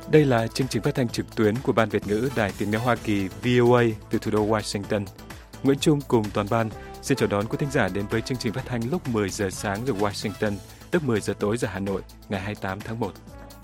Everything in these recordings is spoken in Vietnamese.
Đây là chương trình phát thanh trực tuyến của Ban Việt ngữ Đài Tiếng nói Hoa Kỳ VOA từ thủ đô Washington. Nguyễn Trung cùng toàn ban xin chào đón quý thính giả đến với chương trình phát thanh lúc 10 giờ sáng giờ Washington, tức 10 giờ tối giờ Hà Nội, ngày 28 tháng 1.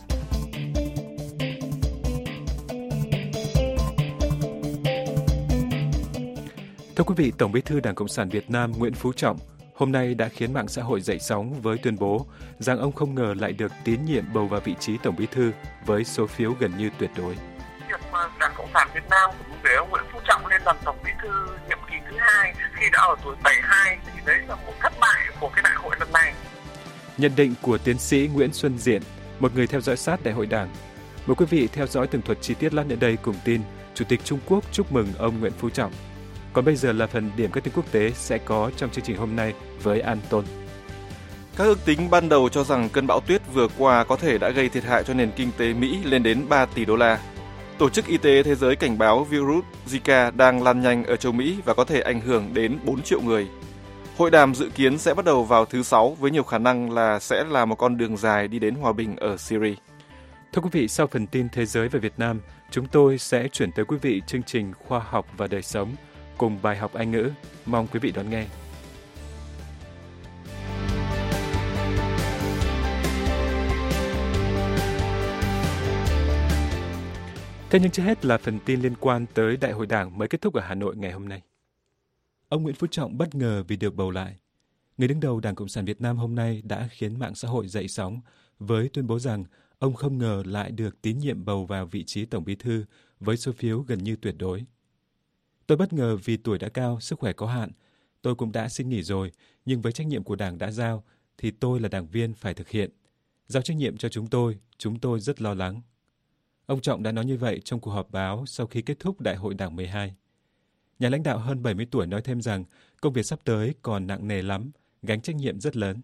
Thưa quý vị, Tổng Bí thư Đảng Cộng sản Việt Nam Nguyễn Phú Trọng hôm nay đã khiến mạng xã hội dậy sóng với tuyên bố rằng ông không ngờ lại được tín nhiệm bầu vào vị trí Tổng Bí thư với số phiếu gần như tuyệt đối. Việc mà Đảng Cộng sản Việt Nam để ông Nguyễn Phú Trọng lên làm Tổng Bí thư nhiệm kỳ thứ hai khi đã ở tuổi 72 thì đấy là một thất bại của cái đại hội lần này. Nhận định của tiến sĩ Nguyễn Xuân Diện, một người theo dõi sát đại hội Đảng. Mời quý vị theo dõi tường thuật chi tiết lát nữa đây cùng tin Chủ tịch Trung Quốc chúc mừng ông Nguyễn Phú Trọng. Còn bây giờ là phần điểm các tin quốc tế sẽ có trong chương trình hôm nay với Anton. Các ước tính ban đầu cho rằng cơn bão tuyết vừa qua có thể đã gây thiệt hại cho nền kinh tế Mỹ lên đến 3 tỷ đô la. Tổ chức Y tế Thế giới cảnh báo virus Zika đang lan nhanh ở châu Mỹ và có thể ảnh hưởng đến 4 triệu người. Hội đàm dự kiến sẽ bắt đầu vào thứ Sáu với nhiều khả năng là sẽ là một con đường dài đi đến hòa bình ở Syria. Thưa quý vị, sau phần tin thế giới về Việt Nam, chúng tôi sẽ chuyển tới quý vị chương trình Khoa học và đời sống cùng bài học Anh ngữ. Mong quý vị đón nghe. Thế nhưng trước hết là phần tin liên quan tới Đại hội Đảng mới kết thúc ở Hà Nội ngày hôm nay. Ông Nguyễn Phú Trọng bất ngờ vì được bầu lại. Người đứng đầu Đảng Cộng sản Việt Nam hôm nay đã khiến mạng xã hội dậy sóng với tuyên bố rằng ông không ngờ lại được tín nhiệm bầu vào vị trí Tổng Bí thư với số phiếu gần như tuyệt đối. Tôi bất ngờ vì tuổi đã cao, sức khỏe có hạn. Tôi cũng đã xin nghỉ rồi, nhưng với trách nhiệm của Đảng đã giao, thì tôi là đảng viên phải thực hiện. Giao trách nhiệm cho chúng tôi rất lo lắng. Ông Trọng đã nói như vậy trong cuộc họp báo sau khi kết thúc Đại hội Đảng 12. Nhà lãnh đạo hơn 70 tuổi nói thêm rằng công việc sắp tới còn nặng nề lắm, gánh trách nhiệm rất lớn.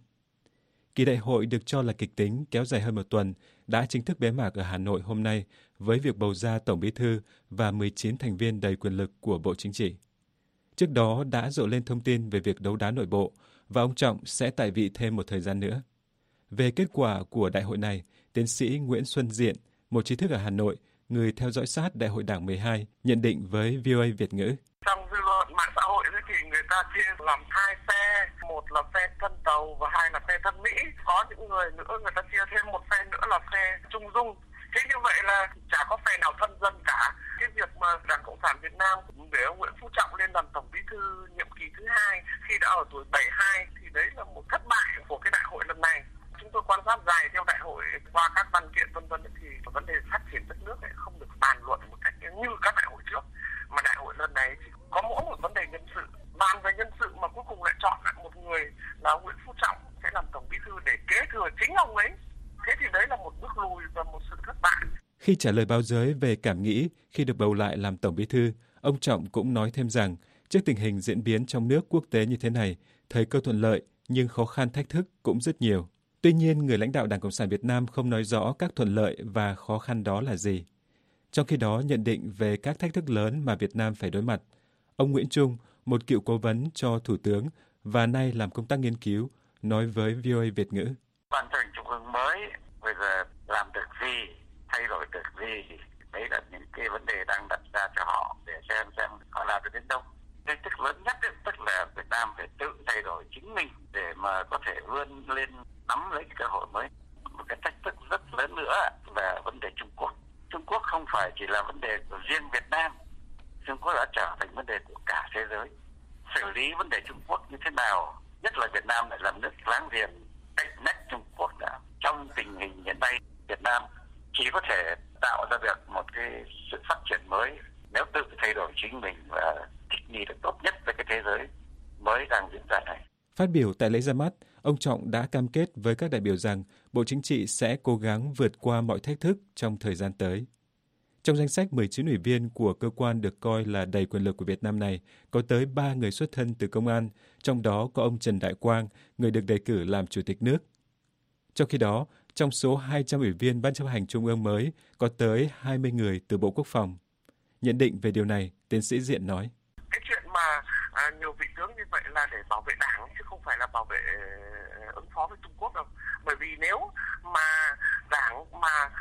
Kỳ đại hội được cho là kịch tính kéo dài hơn một tuần đã chính thức bế mạc ở Hà Nội hôm nay với việc bầu ra Tổng Bí thư và 19 thành viên đầy quyền lực của Bộ Chính trị. Trước đó đã rộ lên thông tin về việc đấu đá nội bộ và ông Trọng sẽ tại vị thêm một thời gian nữa. Về kết quả của đại hội này, tiến sĩ Nguyễn Xuân Diện, một trí thức ở Hà Nội, người theo dõi sát Đại hội Đảng 12, nhận định với VOA Việt ngữ. Trong dư luận mạng xã hội thì người ta chia làm hai phe, một là phe thân Tàu và hai là phe thân Mỹ. Có những người nữa người ta chia thêm một phe nữa là phe Trung Dung. Thế như vậy là chả có phe nào thân dân cả. Cái việc mà Đảng Cộng sản Việt Nam để ông Nguyễn Phú Trọng lên làm Tổng Bí thư nhiệm kỳ thứ hai khi đã ở tuổi 72 thì đấy là một thất bại của cái đại hội lần này. Chúng tôi quan sát dài theo đại hội qua các văn kiện vân vân thì vấn đề phát triển đất nước này không được bàn luận một cách như các đại hội trước, mà đại hội lần này thì có mỗi một vấn đề nhân sự, bàn về nhân sự mà cuối cùng lại chọn lại một người là Nguyễn Phú Trọng sẽ làm Tổng Bí thư để kế thừa chính ông ấy. Thế thì đấy là một bước lùi và một sự thất bại. Khi trả lời báo giới về cảm nghĩ khi được bầu lại làm Tổng Bí thư, ông Trọng cũng nói thêm rằng trước tình hình diễn biến trong nước quốc tế như thế này, thời cơ thuận lợi nhưng khó khăn thách thức cũng rất nhiều. Tuy nhiên, người lãnh đạo Đảng Cộng sản Việt Nam không nói rõ các thuận lợi và khó khăn đó là gì. Trong khi đó, nhận định về các thách thức lớn mà Việt Nam phải đối mặt, ông Nguyễn Trung, một cựu cố vấn cho Thủ tướng và nay làm công tác nghiên cứu, nói với VOA Việt ngữ. Ban chấp hành Trung ương mới bây giờ làm được gì, thay đổi được gì, đấy là những cái vấn đề đang đặt ra cho họ để xem họ làm được đến đâu. Cái thách thức lớn nhất ấy, tức là Việt Nam phải tự thay đổi chính mình để mà có thể vươn lên nắm lấy cái cơ hội mới. Một cái thách thức rất lớn nữa là vấn đề Trung Quốc. Trung Quốc không phải chỉ là vấn đề của riêng Việt Nam, Trung Quốc đã trở thành vấn đề của cả thế giới. Xử lý vấn đề Trung Quốc như thế nào, nhất là Việt Nam lại làm nước láng giềng cạnh nách Trung Quốc đã. Trong tình hình hiện nay, Việt Nam chỉ có thể tạo ra được một cái sự phát triển mới nếu tự thay đổi chính mình và thích nghi được tốt nhất với cái thế giới mới đang diễn ra này. Phát biểu tại lễ ra mắt, ông Trọng đã cam kết với các đại biểu rằng Bộ Chính trị sẽ cố gắng vượt qua mọi thách thức trong thời gian tới. Trong danh sách 19 ủy viên của cơ quan được coi là đầy quyền lực của Việt Nam này, có tới 3 người xuất thân từ công an, trong đó có ông Trần Đại Quang, người được đề cử làm Chủ tịch nước. Trong khi đó, trong số 200 ủy viên Ban chấp hành Trung ương mới, có tới 20 người từ Bộ Quốc phòng. Nhận định về điều này, tiến sĩ Diện nói. Cái chuyện mà nhiều vị tướng như vậy là để bảo vệ Đảng chứ không phải là bảo vệ ứng phó với Trung Quốc đâu. Bởi vì nếu mà Đảng mà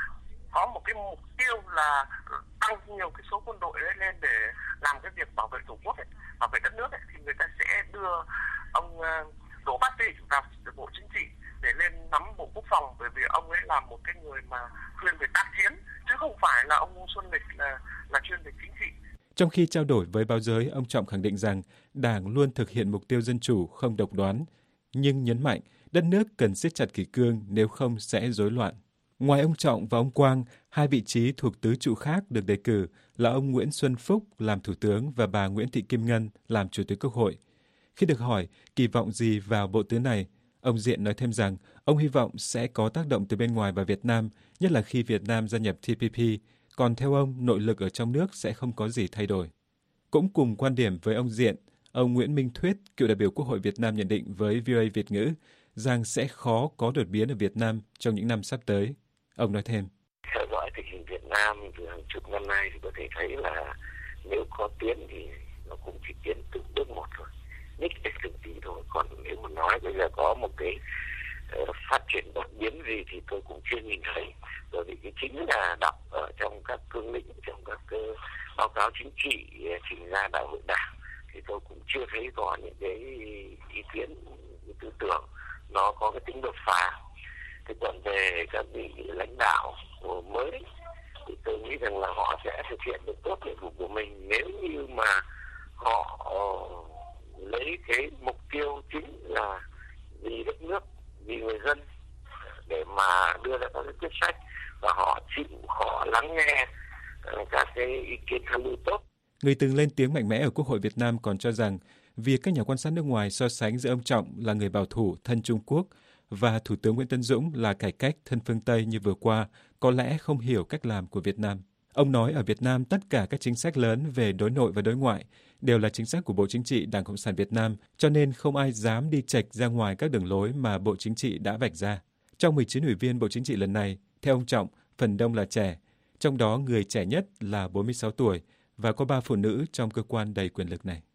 có một cái mục tiêu là tăng nhiều cái số quân đội lên để làm cái việc bảo vệ tổ quốc ấy, bảo vệ đất nước ấy, thì người ta sẽ đưa ông Đỗ Bá Tị vào Bộ Chính trị để lên nắm Bộ Quốc phòng, bởi vì ông ấy là một cái người mà chuyên về tác chiến, chứ không phải là ông Ngô Xuân Lịch là chuyên về chính trị. Trong khi trao đổi với báo giới, ông Trọng khẳng định rằng Đảng luôn thực hiện mục tiêu dân chủ, không độc đoán, nhưng nhấn mạnh đất nước cần siết chặt kỷ cương, nếu không sẽ rối loạn. Ngoài ông Trọng và ông Quang, hai vị trí thuộc tứ trụ khác được đề cử là ông Nguyễn Xuân Phúc làm Thủ tướng và bà Nguyễn Thị Kim Ngân làm Chủ tịch Quốc hội. Khi được hỏi kỳ vọng gì vào bộ tứ này, ông Diện nói thêm rằng ông hy vọng sẽ có tác động từ bên ngoài vào Việt Nam, nhất là khi Việt Nam gia nhập TPP, còn theo ông, nội lực ở trong nước sẽ không có gì thay đổi. Cũng cùng quan điểm với ông Diện, ông Nguyễn Minh Thuyết, cựu đại biểu Quốc hội Việt Nam nhận định với VOA Việt ngữ rằng sẽ khó có đột biến ở Việt Nam trong những năm sắp tới. Ông nói thêm. Theo dõi tình hình Việt Nam từ hàng chục năm nay thì có thể thấy là nếu có tiến thì nó cũng chỉ tiến từng bước một thôi, nhích từng tí thôi. Còn nếu mà nói bây giờ có một cái phát triển đột biến gì thì tôi cũng chưa nhìn thấy. Bởi vì cái chính là đọc ở trong các cương lĩnh, trong các báo cáo chính trị trình ra đại hội đảng thì tôi cũng chưa thấy có những cái ý kiến, tư tưởng nó có cái tính đột phá. Thế còn về các vị lãnh đạo mới thì tôi nghĩ rằng là họ sẽ thực hiện được tốt nhiệm vụ của mình nếu như mà họ lấy cái mục tiêu chính là vì đất nước, vì người dân để mà đưa ra các cái quyết sách, và họ lắng nghe các cái ý kiến tham mưu tốt. Người từng lên tiếng mạnh mẽ ở Quốc hội Việt Nam còn cho rằng việc các nhà quan sát nước ngoài so sánh giữa ông Trọng là người bảo thủ thân Trung Quốc và Thủ tướng Nguyễn Tấn Dũng là cải cách thân phương Tây như vừa qua có lẽ không hiểu cách làm của Việt Nam. Ông nói ở Việt Nam tất cả các chính sách lớn về đối nội và đối ngoại đều là chính sách của Bộ Chính trị Đảng Cộng sản Việt Nam, cho nên không ai dám đi chệch ra ngoài các đường lối mà Bộ Chính trị đã vạch ra. Trong 19 ủy viên Bộ Chính trị lần này, theo ông Trọng, phần đông là trẻ, trong đó người trẻ nhất là 46 tuổi và có 3 phụ nữ trong cơ quan đầy quyền lực này.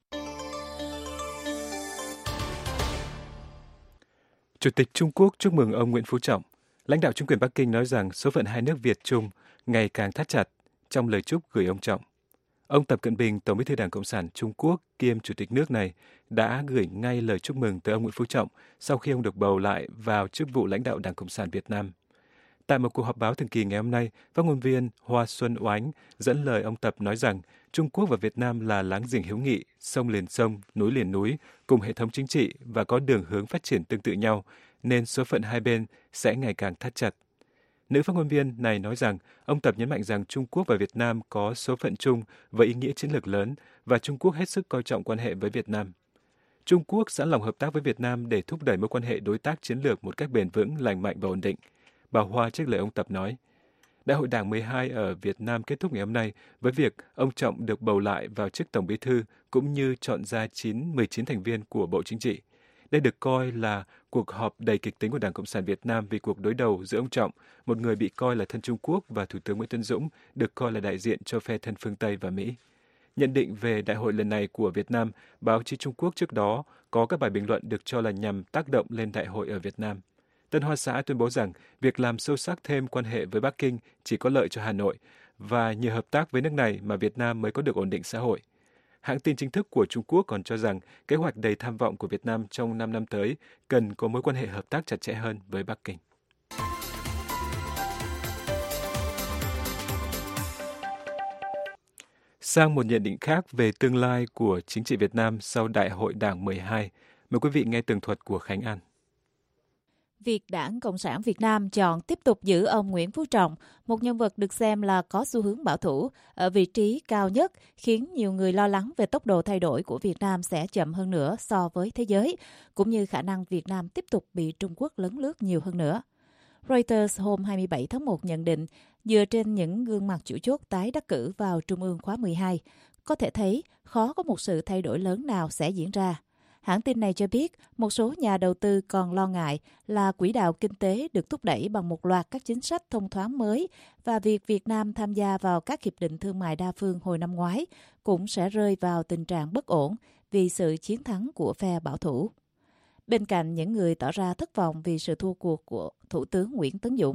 Chủ tịch Trung Quốc chúc mừng ông Nguyễn Phú Trọng. Lãnh đạo chính quyền Bắc Kinh nói rằng số phận hai nước Việt-Trung ngày càng thắt chặt trong lời chúc gửi ông Trọng. Ông Tập Cận Bình, Tổng bí thư Đảng Cộng sản Trung Quốc kiêm Chủ tịch nước này, đã gửi ngay lời chúc mừng tới ông Nguyễn Phú Trọng sau khi ông được bầu lại vào chức vụ lãnh đạo Đảng Cộng sản Việt Nam. Tại một cuộc họp báo thường kỳ ngày hôm nay, phát ngôn viên Hoa Xuân Oánh dẫn lời ông Tập nói rằng Trung Quốc và Việt Nam là láng giềng hữu nghị, sông liền sông, núi liền núi, cùng hệ thống chính trị và có đường hướng phát triển tương tự nhau, nên số phận hai bên sẽ ngày càng thắt chặt. Nữ phát ngôn viên này nói rằng ông Tập nhấn mạnh rằng Trung Quốc và Việt Nam có số phận chung với ý nghĩa chiến lược lớn và Trung Quốc hết sức coi trọng quan hệ với Việt Nam. Trung Quốc sẵn lòng hợp tác với Việt Nam để thúc đẩy mối quan hệ đối tác chiến lược một cách bền vững, lành mạnh và ổn định. Bà Hoa trích lời ông Tập nói. Đại hội Đảng 12 ở Việt Nam kết thúc ngày hôm nay với việc ông Trọng được bầu lại vào chức Tổng bí thư cũng như chọn ra 19 thành viên của Bộ Chính trị. Đây được coi là cuộc họp đầy kịch tính của Đảng Cộng sản Việt Nam vì cuộc đối đầu giữa ông Trọng, một người bị coi là thân Trung Quốc, và Thủ tướng Nguyễn Tấn Dũng, được coi là đại diện cho phe thân phương Tây và Mỹ. Nhận định về đại hội lần này của Việt Nam, báo chí Trung Quốc trước đó có các bài bình luận được cho là nhằm tác động lên đại hội ở Việt Nam. Tân Hoa Xã tuyên bố rằng việc làm sâu sắc thêm quan hệ với Bắc Kinh chỉ có lợi cho Hà Nội và nhờ hợp tác với nước này mà Việt Nam mới có được ổn định xã hội. Hãng tin chính thức của Trung Quốc còn cho rằng kế hoạch đầy tham vọng của Việt Nam trong 5 năm tới cần có mối quan hệ hợp tác chặt chẽ hơn với Bắc Kinh. Sang một nhận định khác về tương lai của chính trị Việt Nam sau Đại hội Đảng 12, mời quý vị nghe tường thuật của Khánh An. Việc Đảng Cộng sản Việt Nam chọn tiếp tục giữ ông Nguyễn Phú Trọng, một nhân vật được xem là có xu hướng bảo thủ, ở vị trí cao nhất, khiến nhiều người lo lắng về tốc độ thay đổi của Việt Nam sẽ chậm hơn nữa so với thế giới, cũng như khả năng Việt Nam tiếp tục bị Trung Quốc lấn lướt nhiều hơn nữa. Reuters hôm 27 tháng 1 nhận định, dựa trên những gương mặt chủ chốt tái đắc cử vào Trung ương khóa 12, có thể thấy khó có một sự thay đổi lớn nào sẽ diễn ra. Hãng tin này cho biết một số nhà đầu tư còn lo ngại là quỹ đạo kinh tế được thúc đẩy bằng một loạt các chính sách thông thoáng mới và việc Việt Nam tham gia vào các hiệp định thương mại đa phương hồi năm ngoái cũng sẽ rơi vào tình trạng bất ổn vì sự chiến thắng của phe bảo thủ. Bên cạnh những người tỏ ra thất vọng vì sự thua cuộc của Thủ tướng Nguyễn Tấn Dũng,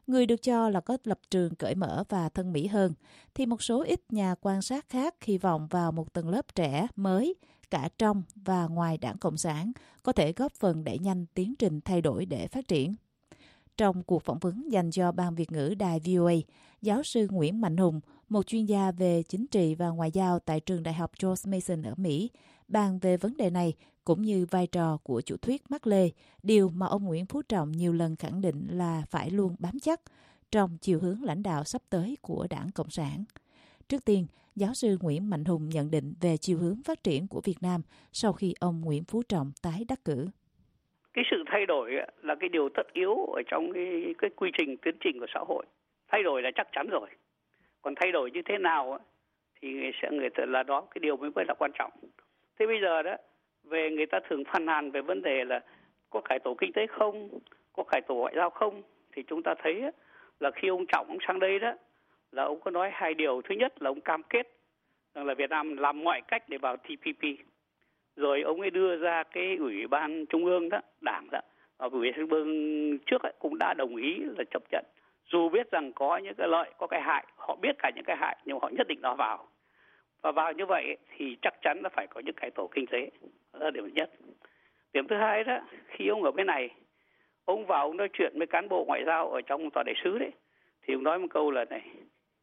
người được cho là có lập trường cởi mở và thân mỹ hơn, thì một số ít nhà quan sát khác hy vọng vào một tầng lớp trẻ mới, cả trong và ngoài Đảng Cộng sản, có thể góp phần đẩy nhanh tiến trình thay đổi để phát triển. Trong cuộc phỏng vấn dành cho Ban Việt ngữ đài VOA, giáo sư Nguyễn Mạnh Hùng, một chuyên gia về chính trị và ngoại giao tại trường đại học George Mason ở Mỹ, bàn về vấn đề này cũng như vai trò của chủ thuyết Mác Lê, điều mà ông Nguyễn Phú Trọng nhiều lần khẳng định là phải luôn bám chắc trong chiều hướng lãnh đạo sắp tới của Đảng Cộng sản. Trước tiên, giáo sư Nguyễn Mạnh Hùng nhận định về chiều hướng phát triển của Việt Nam sau khi ông Nguyễn Phú Trọng tái đắc cử. Cái sự thay đổi là cái điều tất yếu ở trong cái quy trình tiến trình của xã hội. Thay đổi là chắc chắn rồi. Còn thay đổi như thế nào thì người ta là đó cái điều mới là quan trọng. Thế bây giờ đó, về người ta thường phàn nàn về vấn đề là có cải tổ kinh tế không, có cải tổ ngoại giao không, thì chúng ta thấy là khi ông Trọng ông sang đây đó là ông có nói hai điều. Thứ nhất là ông cam kết rằng là Việt Nam làm mọi cách để vào TPP. Rồi ông ấy đưa ra cái ủy ban trung ương đó, đảng đó, và ủy ban trung ương trước cũng đã đồng ý là chấp nhận. Dù biết rằng có những cái lợi, có cái hại, họ biết cả những cái hại nhưng họ nhất định nó vào. Và vào như vậy thì chắc chắn là phải có những cải tổ kinh tế. Đó là điểm nhất. Điểm thứ hai đó, khi ông ở bên này, ông vào ông nói chuyện với cán bộ ngoại giao ở trong tòa đại sứ đấy, thì ông nói một câu là này,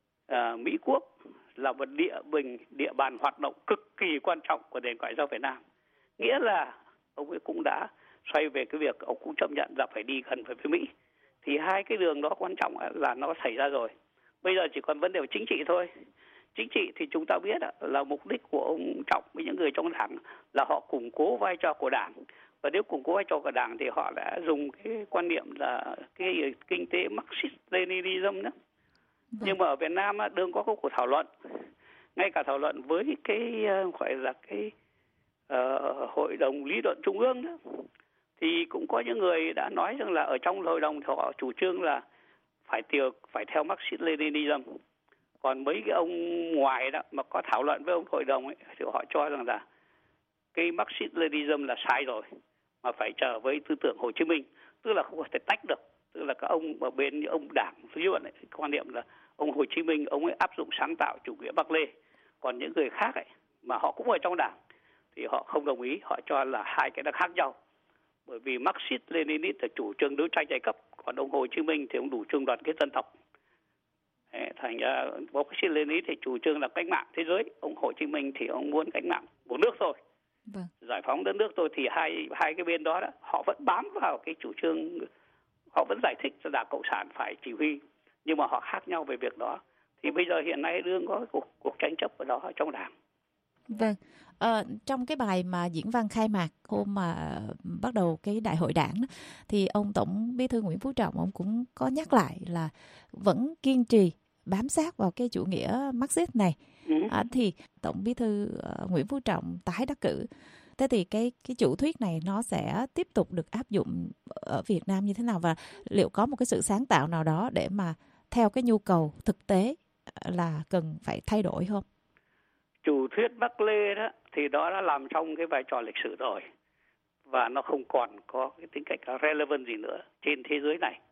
Mỹ Quốc là một địa bàn hoạt động cực kỳ quan trọng của nền ngoại giao Việt Nam. Nghĩa là ông ấy cũng đã xoay về cái việc ông cũng chấp nhận là phải đi gần với Mỹ. Thì hai cái đường đó quan trọng là nó xảy ra rồi. Bây giờ chỉ còn vấn đề chính trị thôi. Chính trị thì chúng ta biết là mục đích của ông Trọng với những người trong đảng là họ củng cố vai trò của đảng. Và nếu củng cố vai trò của đảng thì họ đã dùng cái quan niệm là cái kinh tế Marxist-Leninism đó. Nhưng mà ở Việt Nam đương có cuộc thảo luận, ngay cả thảo luận với cái gọi là cái hội đồng lý luận trung ương đó, thì cũng có những người đã nói rằng là ở trong hội đồng thì họ chủ trương là phải theo Marxist-Leninism. Còn mấy cái ông ngoài đó mà có thảo luận với ông hội đồng ấy, thì họ cho rằng là cái Marxist-Leninism là sai rồi, mà phải trở với tư tưởng Hồ Chí Minh, tức là không có thể tách được. Tức là các ông ở bên ông đảng lý luận ấy, quan niệm là ông Hồ Chí Minh ông ấy áp dụng sáng tạo chủ nghĩa Mác Lê, còn những người khác ấy mà họ cũng ở trong đảng thì họ không đồng ý, họ cho là hai cái nó khác nhau. Bởi vì Marxist-Leninist là chủ trương đấu tranh giai cấp, còn ông Hồ Chí Minh thì ông chủ trương đoàn kết dân tộc. Thành ra Marxist-Leninist thì chủ trương là cách mạng thế giới, ông Hồ Chí Minh thì ông muốn cách mạng một nước thôi. Vâng. Giải phóng đất nước thôi. Thì hai cái bên đó họ vẫn bám vào cái chủ trương, họ vẫn giải thích cho Đảng Cộng sản phải chỉ huy, nhưng mà họ khác nhau về việc đó. Thì bây giờ hiện nay đương có cuộc tranh chấp ở đó trong đảng. Vâng, trong cái bài mà diễn văn khai mạc hôm mà bắt đầu cái đại hội đảng đó, thì ông Tổng Bí thư Nguyễn Phú Trọng ông cũng có nhắc lại là vẫn kiên trì bám sát vào cái chủ nghĩa Marxist này. Thì Tổng Bí thư Nguyễn Phú Trọng tái đắc cử. Thế thì cái chủ thuyết này nó sẽ tiếp tục được áp dụng ở Việt Nam như thế nào, và liệu có một cái sự sáng tạo nào đó để mà theo cái nhu cầu thực tế là cần phải thay đổi không? Chủ thuyết Mác Lê đó thì đó đã làm trong cái vai trò lịch sử rồi, và nó không còn có cái tính cách relevant gì nữa trên thế giới này.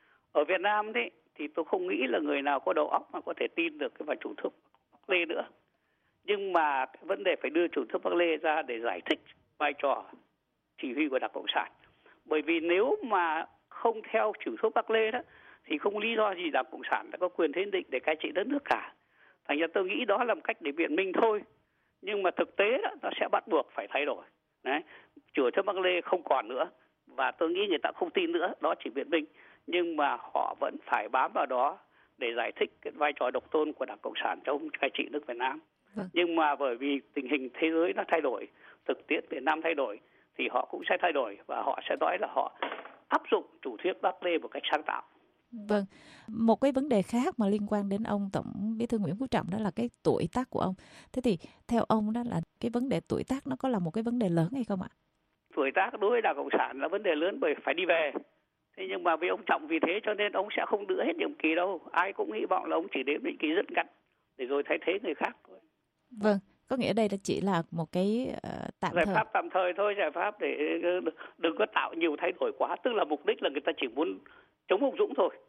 Ở Việt Nam đấy thì tôi không nghĩ là người nào có đầu óc mà có thể tin được cái vào chủ thuyết Mác Lê nữa. Nhưng mà cái vấn đề phải đưa chủ thuyết Mác Lê ra để giải thích vai trò chỉ huy của Đảng Cộng sản. Bởi vì nếu mà không theo chủ thuyết Mác Lê đó thì không lý do gì Đảng Cộng sản đã có quyền thế định để cai trị đất nước cả. Thành ra tôi nghĩ đó là một cách để biện minh thôi. Nhưng mà thực tế đó, nó sẽ bắt buộc phải thay đổi. Đấy. Chủ thuyết Mác Lê không còn nữa, và tôi nghĩ người ta không tin nữa, đó chỉ biện minh. Nhưng mà họ vẫn phải bám vào đó để giải thích cái vai trò độc tôn của Đảng Cộng sản trong cai trị nước Việt Nam. Nhưng mà bởi vì tình hình thế giới nó thay đổi, thực tiễn Việt Nam thay đổi, thì họ cũng sẽ thay đổi, và họ sẽ nói là họ áp dụng chủ thuyết Mác Lê một cách sáng tạo. Vâng, một cái vấn đề khác mà liên quan đến ông Tổng Bí thư Nguyễn Phú Trọng đó là cái tuổi tác của ông. Thế thì theo ông đó là cái vấn đề tuổi tác nó có là một cái vấn đề lớn hay không ạ? Tuổi tác đối với Đảng Cộng sản là vấn đề lớn bởi phải đi về. Thế nhưng mà vì ông Trọng vì thế cho nên ông sẽ không giữ hết nhiệm kỳ đâu. Ai cũng hy vọng là ông chỉ đến nhiệm kỳ rất ngắn để rồi thay thế người khác thôi. Vâng, có nghĩa đây là chỉ là một cái giải pháp tạm thời thôi, giải pháp để đừng có tạo nhiều thay đổi quá. Tức là mục đích là người ta chỉ muốn chống ông Dũng thôi.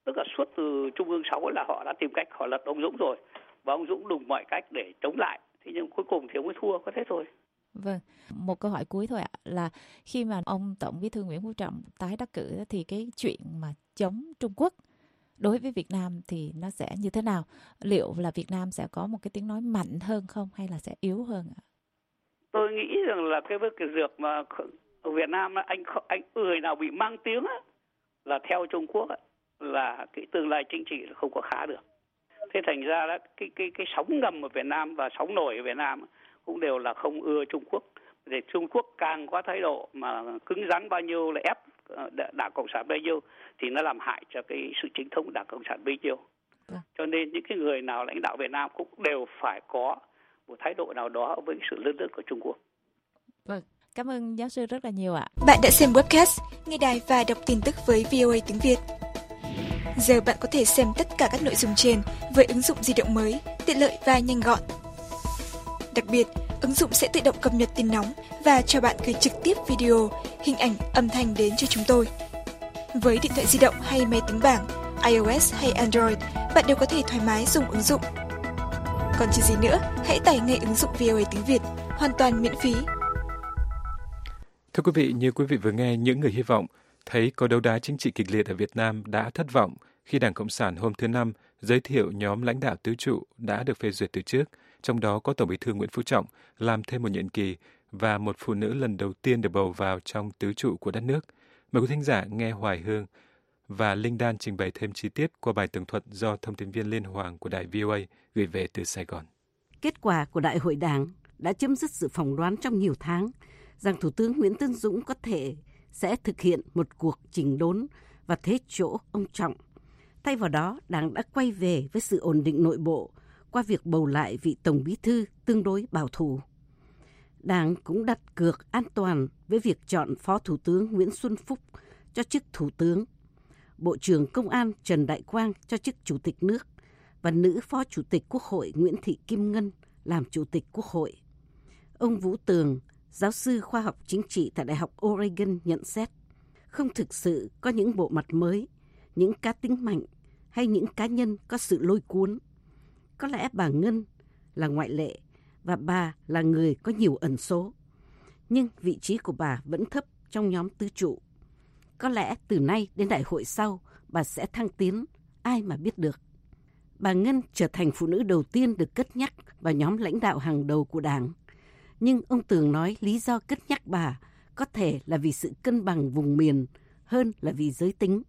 Tức là suốt từ Trung ương 6 là họ đã tìm cách họ lật ông Dũng rồi, và ông Dũng dùng mọi cách để chống lại. Thế nhưng cuối cùng thì ông ấy thua, có thế thôi. Vâng, một câu hỏi cuối thôi ạ, là khi mà ông Tổng Bí thư Nguyễn Phú Trọng tái đắc cử thì cái chuyện mà chống Trung Quốc đối với Việt Nam thì nó sẽ như thế nào? Liệu là Việt Nam sẽ có một cái tiếng nói mạnh hơn không hay là sẽ yếu hơn ạ? Tôi nghĩ rằng là cái việc mà ở Việt Nam anh người nào bị mang tiếng là theo Trung Quốc là cái tương lai chính trị là không có khá được. Thế thành ra là cái sóng ngầm ở Việt Nam và sóng nổi ở Việt Nam cũng đều là không ưa Trung Quốc. Để Trung Quốc càng có thái độ mà cứng rắn bao nhiêu là ép Đảng Cộng sản bấy nhiêu thì nó làm hại cho cái sự chính thống của Đảng Cộng sản bấy nhiêu. Cho nên những cái người nào lãnh đạo Việt Nam cũng đều phải có một thái độ nào đó với sự lớn lớn của Trung Quốc. Vâng, cảm ơn giáo sư rất là nhiều ạ. Bạn đã xem webcast, nghe đài và đọc tin tức với VOA tiếng Việt. Giờ bạn có thể xem tất cả các nội dung trên với ứng dụng di động mới, tiện lợi và nhanh gọn. Đặc biệt, ứng dụng sẽ tự động cập nhật tin nóng và cho bạn gửi trực tiếp video, hình ảnh, âm thanh đến cho chúng tôi. Với điện thoại di động hay máy tính bảng, iOS hay Android, bạn đều có thể thoải mái dùng ứng dụng. Còn chờ gì nữa, hãy tải ngay ứng dụng VOA tiếng Việt, hoàn toàn miễn phí. Thưa quý vị, như quý vị vừa nghe, những người hy vọng thấy có đấu đá chính trị kịch liệt ở Việt Nam đã thất vọng khi Đảng Cộng sản hôm thứ Năm giới thiệu nhóm lãnh đạo tứ trụ đã được phê duyệt từ trước, trong đó có Tổng Bí thư Nguyễn Phú Trọng làm thêm một nhiệm kỳ và một phụ nữ lần đầu tiên được bầu vào trong tứ trụ của đất nước. Mời quý thính giả nghe Hoài Hương và Linh Đan trình bày thêm chi tiết qua bài tường thuật do thông tin viên Liên Hoàng của đài VOA gửi về từ Sài Gòn. Kết quả của Đại hội Đảng đã chấm dứt sự phỏng đoán trong nhiều tháng rằng Thủ tướng Nguyễn Tấn Dũng có thể sẽ thực hiện một cuộc chỉnh đốn và thế chỗ ông Trọng. Thay vào đó, Đảng đã quay về với sự ổn định nội bộ qua việc bầu lại vị Tổng Bí thư tương đối bảo thủ. Đảng cũng đặt cược an toàn với việc chọn Phó Thủ tướng Nguyễn Xuân Phúc cho chức Thủ tướng, Bộ trưởng Công an Trần Đại Quang cho chức Chủ tịch nước và nữ Phó Chủ tịch Quốc hội Nguyễn Thị Kim Ngân làm Chủ tịch Quốc hội. Ông Vũ Tường, giáo sư khoa học chính trị tại Đại học Oregon nhận xét, không thực sự có những bộ mặt mới, những cá tính mạnh hay những cá nhân có sự lôi cuốn. Có lẽ bà Ngân là ngoại lệ và bà là người có nhiều ẩn số. Nhưng vị trí của bà vẫn thấp trong nhóm tứ trụ. Có lẽ từ nay đến đại hội sau, bà sẽ thăng tiến, ai mà biết được. Bà Ngân trở thành phụ nữ đầu tiên được cất nhắc vào nhóm lãnh đạo hàng đầu của Đảng. Nhưng ông Tường nói lý do cất nhắc bà có thể là vì sự cân bằng vùng miền hơn là vì giới tính.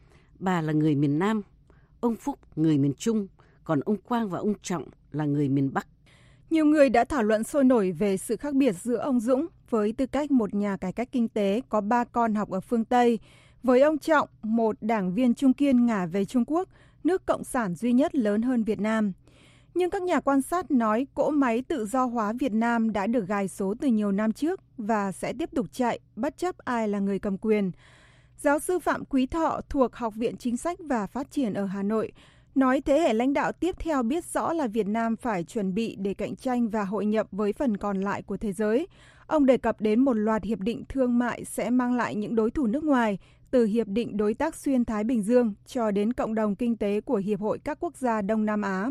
Bà là người miền Nam, ông Phúc người miền Trung, còn ông Quang và ông Trọng là người miền Bắc. Nhiều người đã thảo luận sôi nổi về sự khác biệt giữa ông Dũng với tư cách một nhà cải cách kinh tế có 3 con học ở phương Tây, với ông Trọng, một đảng viên trung kiên ngả về Trung Quốc, nước cộng sản duy nhất lớn hơn Việt Nam. Nhưng các nhà quan sát nói cỗ máy tự do hóa Việt Nam đã được gài số từ nhiều năm trước và sẽ tiếp tục chạy bất chấp ai là người cầm quyền. Giáo sư Phạm Quý Thọ thuộc Học viện Chính sách và Phát triển ở Hà Nội nói thế hệ lãnh đạo tiếp theo biết rõ là Việt Nam phải chuẩn bị để cạnh tranh và hội nhập với phần còn lại của thế giới. Ông đề cập đến một loạt hiệp định thương mại sẽ mang lại những đối thủ nước ngoài, từ Hiệp định Đối tác Xuyên Thái Bình Dương cho đến Cộng đồng Kinh tế của Hiệp hội các quốc gia Đông Nam Á.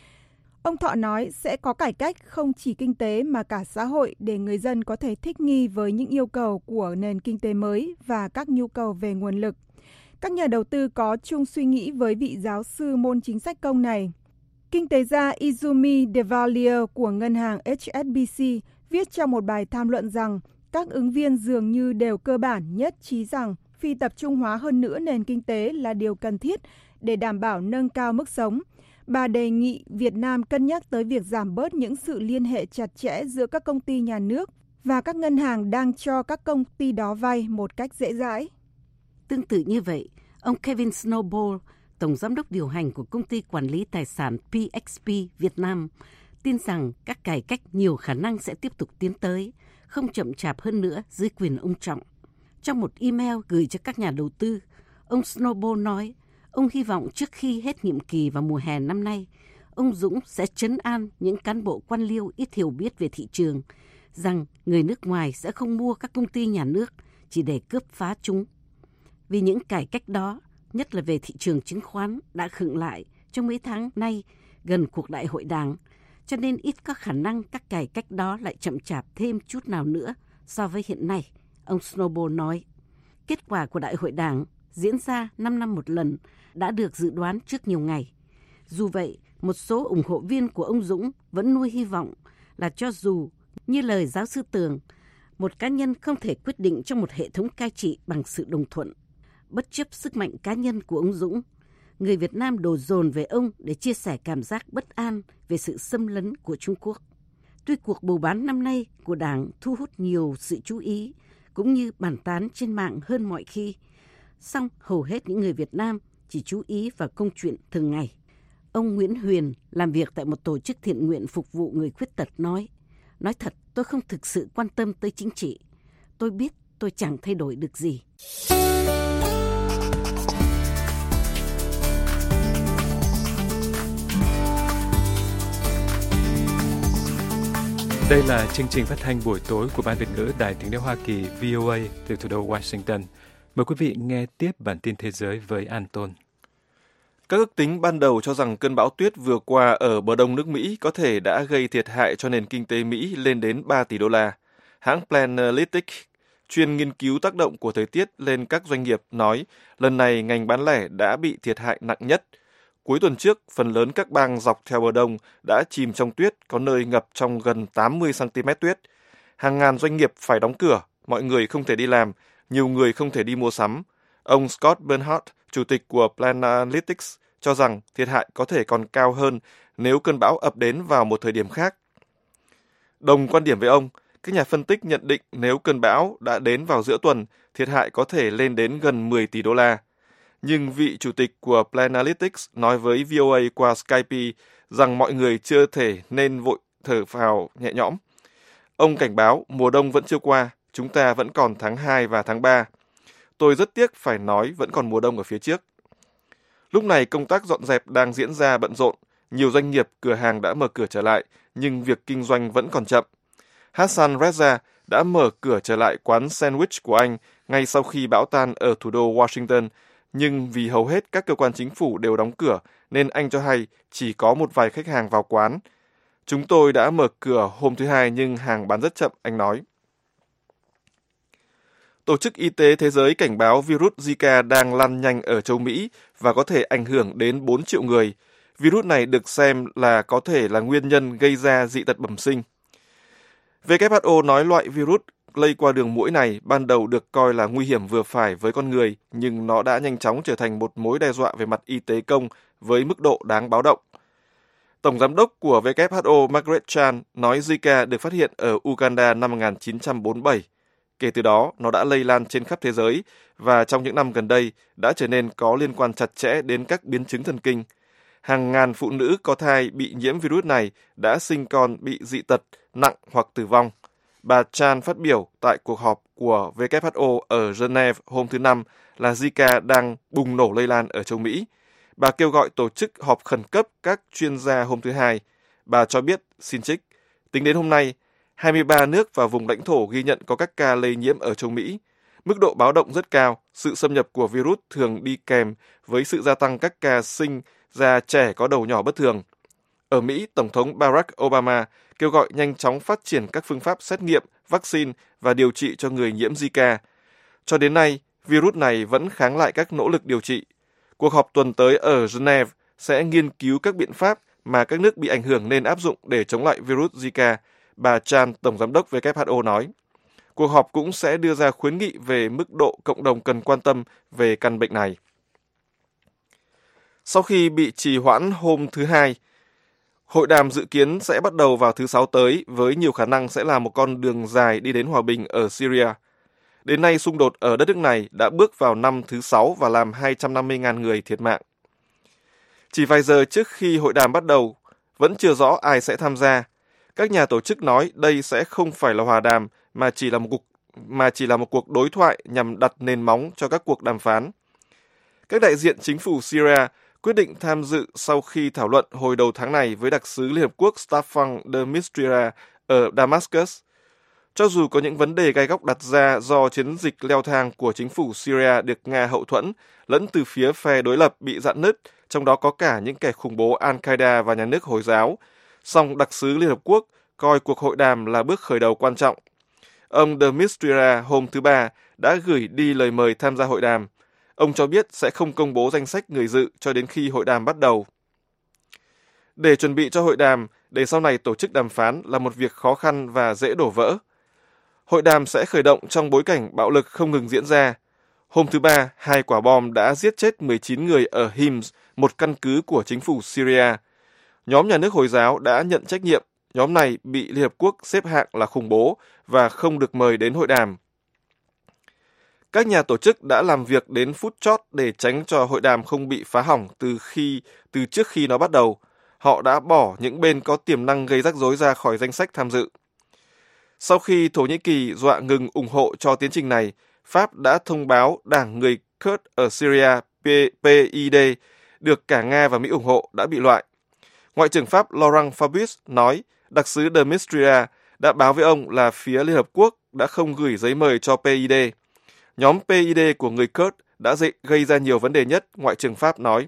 Ông Thọ nói sẽ có cải cách không chỉ kinh tế mà cả xã hội để người dân có thể thích nghi với những yêu cầu của nền kinh tế mới và các nhu cầu về nguồn lực. Các nhà đầu tư có chung suy nghĩ với vị giáo sư môn chính sách công này. Kinh tế gia Izumi Devalier của ngân hàng HSBC viết trong một bài tham luận rằng các ứng viên dường như đều cơ bản nhất trí rằng phi tập trung hóa hơn nữa nền kinh tế là điều cần thiết để đảm bảo nâng cao mức sống. Bà đề nghị Việt Nam cân nhắc tới việc giảm bớt những sự liên hệ chặt chẽ giữa các công ty nhà nước và các ngân hàng đang cho các công ty đó vay một cách dễ dãi. Tương tự như vậy, ông Kevin Snowball, Tổng Giám đốc điều hành của Công ty Quản lý Tài sản PXP Việt Nam, tin rằng các cải cách nhiều khả năng sẽ tiếp tục tiến tới, không chậm chạp hơn nữa dưới quyền ông Trọng. Trong một email gửi cho các nhà đầu tư, ông Snowball nói ông hy vọng trước khi hết nhiệm kỳ vào mùa hè năm nay, ông Dũng sẽ trấn an những cán bộ quan liêu ít hiểu biết về thị trường, rằng người nước ngoài sẽ không mua các công ty nhà nước chỉ để cướp phá chúng. Vì những cải cách đó nhất là về thị trường chứng khoán, đã khựng lại trong mấy tháng nay gần cuộc đại hội đảng, cho nên ít có khả năng các cải cách đó lại chậm chạp thêm chút nào nữa so với hiện nay, ông Snowball nói. Kết quả của đại hội đảng diễn ra 5 năm một lần đã được dự đoán trước nhiều ngày. Dù vậy, một số ủng hộ viên của ông Dũng vẫn nuôi hy vọng là cho dù, như lời giáo sư Tường, một cá nhân không thể quyết định trong một hệ thống cai trị bằng sự đồng thuận. Bất chấp sức mạnh cá nhân của ông Dũng, người Việt Nam đổ dồn về ông để chia sẻ cảm giác bất an về sự xâm lấn của Trung Quốc. Tuy cuộc bầu bán năm nay của Đảng thu hút nhiều sự chú ý, cũng như bàn tán trên mạng hơn mọi khi, song hầu hết những người Việt Nam chỉ chú ý vào công chuyện thường ngày. Ông Nguyễn Huyền làm việc tại một tổ chức thiện nguyện phục vụ người khuyết tật nói thật, tôi không thực sự quan tâm tới chính trị. Tôi biết tôi chẳng thay đổi được gì. Đây là chương trình phát thanh buổi tối của Ban Việt ngữ Đài Tiếng nói Hoa Kỳ VOA từ thủ đô Washington. Mời quý vị nghe tiếp bản tin thế giới với Anton. Các ước tính ban đầu cho rằng cơn bão tuyết vừa qua ở bờ đông nước Mỹ có thể đã gây thiệt hại cho nền kinh tế Mỹ lên đến 3 tỷ đô la. Hãng Planalytics, chuyên nghiên cứu tác động của thời tiết lên các doanh nghiệp, nói lần này ngành bán lẻ đã bị thiệt hại nặng nhất. Cuối tuần trước, phần lớn các bang dọc theo bờ đông đã chìm trong tuyết, có nơi ngập trong gần 80 cm tuyết. Hàng ngàn doanh nghiệp phải đóng cửa, mọi người không thể đi làm, nhiều người không thể đi mua sắm. Ông Scott Bernhardt, chủ tịch của Planalytics, cho rằng thiệt hại có thể còn cao hơn nếu cơn bão ập đến vào một thời điểm khác. Đồng quan điểm với ông, các nhà phân tích nhận định nếu cơn bão đã đến vào giữa tuần, thiệt hại có thể lên đến gần 10 tỷ đô la. Nhưng vị chủ tịch của Planalytics nói với VOA qua Skype rằng mọi người chưa thể nên vội thở phào nhẹ nhõm. Ông cảnh báo mùa đông vẫn chưa qua, chúng ta vẫn còn tháng 2 và tháng 3. Tôi rất tiếc phải nói vẫn còn mùa đông ở phía trước. Lúc này công tác dọn dẹp đang diễn ra bận rộn, nhiều doanh nghiệp, cửa hàng đã mở cửa trở lại, nhưng việc kinh doanh vẫn còn chậm. Hassan Reza đã mở cửa trở lại quán sandwich của anh ngay sau khi bão tan ở thủ đô Washington, nhưng vì hầu hết các cơ quan chính phủ đều đóng cửa nên anh cho hay chỉ có một vài khách hàng vào quán. Chúng tôi đã mở cửa hôm thứ Hai nhưng hàng bán rất chậm, anh nói. Tổ chức Y tế Thế giới cảnh báo virus Zika đang lan nhanh ở châu Mỹ và có thể ảnh hưởng đến 4 triệu người. Virus này được xem là có thể là nguyên nhân gây ra dị tật bẩm sinh. WHO nói loại virus lây qua đường muỗi này ban đầu được coi là nguy hiểm vừa phải với con người, nhưng nó đã nhanh chóng trở thành một mối đe dọa về mặt y tế công với mức độ đáng báo động. Tổng giám đốc của WHO Margaret Chan nói Zika được phát hiện ở Uganda năm 1947. Kể từ đó, nó đã lây lan trên khắp thế giới và trong những năm gần đây đã trở nên có liên quan chặt chẽ đến các biến chứng thần kinh. Hàng ngàn phụ nữ có thai bị nhiễm virus này đã sinh con bị dị tật, nặng hoặc tử vong. Bà Chan phát biểu tại cuộc họp của WHO ở Geneva hôm thứ Năm là Zika đang bùng nổ lây lan ở châu Mỹ. Bà kêu gọi tổ chức họp khẩn cấp các chuyên gia hôm thứ Hai. Bà cho biết, xin trích, tính đến hôm nay, 23 nước và vùng lãnh thổ ghi nhận có các ca lây nhiễm ở châu Mỹ. Mức độ báo động rất cao, sự xâm nhập của virus thường đi kèm với sự gia tăng các ca sinh ra trẻ có đầu nhỏ bất thường. Ở Mỹ, Tổng thống Barack Obama kêu gọi nhanh chóng phát triển các phương pháp xét nghiệm, vaccine và điều trị cho người nhiễm Zika. Cho đến nay, virus này vẫn kháng lại các nỗ lực điều trị. Cuộc họp tuần tới ở Geneva sẽ nghiên cứu các biện pháp mà các nước bị ảnh hưởng nên áp dụng để chống lại virus Zika, bà Chan, Tổng giám đốc WHO nói. Cuộc họp cũng sẽ đưa ra khuyến nghị về mức độ cộng đồng cần quan tâm về căn bệnh này. Sau khi bị trì hoãn hôm thứ Hai, hội đàm dự kiến sẽ bắt đầu vào thứ Sáu tới với nhiều khả năng sẽ là một con đường dài đi đến hòa bình ở Syria. Đến nay, xung đột ở đất nước này đã bước vào năm thứ 6 và làm 250.000 người thiệt mạng. Chỉ vài giờ trước khi hội đàm bắt đầu, vẫn chưa rõ ai sẽ tham gia. Các nhà tổ chức nói đây sẽ không phải là hòa đàm mà chỉ là một cuộc đối thoại nhằm đặt nền móng cho các cuộc đàm phán. Các đại diện chính phủ Syria quyết định tham dự sau khi thảo luận hồi đầu tháng này với đặc sứ Liên Hợp Quốc Staffan de Mistura ở Damascus. Cho dù có những vấn đề gai góc đặt ra do chiến dịch leo thang của chính phủ Syria được Nga hậu thuẫn, lẫn từ phía phe đối lập bị rạn nứt, trong đó có cả những kẻ khủng bố Al-Qaeda và nhà nước Hồi giáo, song đặc sứ Liên Hợp Quốc coi cuộc hội đàm là bước khởi đầu quan trọng. Ông de Mistura hôm thứ Ba đã gửi đi lời mời tham gia hội đàm. Ông cho biết sẽ không công bố danh sách người dự cho đến khi hội đàm bắt đầu. Để chuẩn bị cho hội đàm, để sau này tổ chức đàm phán là một việc khó khăn và dễ đổ vỡ. Hội đàm sẽ khởi động trong bối cảnh bạo lực không ngừng diễn ra. Hôm thứ Ba, 2 quả bom đã giết chết 19 người ở Hims, một căn cứ của chính phủ Syria. Nhóm nhà nước Hồi giáo đã nhận trách nhiệm. Nhóm này bị Liên Hợp Quốc xếp hạng là khủng bố và không được mời đến hội đàm. Các nhà tổ chức đã làm việc đến phút chót để tránh cho hội đàm không bị phá hỏng từ trước khi nó bắt đầu. Họ đã bỏ những bên có tiềm năng gây rắc rối ra khỏi danh sách tham dự. Sau khi Thổ Nhĩ Kỳ dọa ngừng ủng hộ cho tiến trình này, Pháp đã thông báo đảng người Kurd ở Syria PID được cả Nga và Mỹ ủng hộ đã bị loại. Ngoại trưởng Pháp Laurent Fabius nói đặc sứ de Mistura đã báo với ông là phía Liên Hợp Quốc đã không gửi giấy mời cho PID. Nhóm PID của người Kurd đã gây ra nhiều vấn đề nhất, Ngoại trưởng Pháp nói.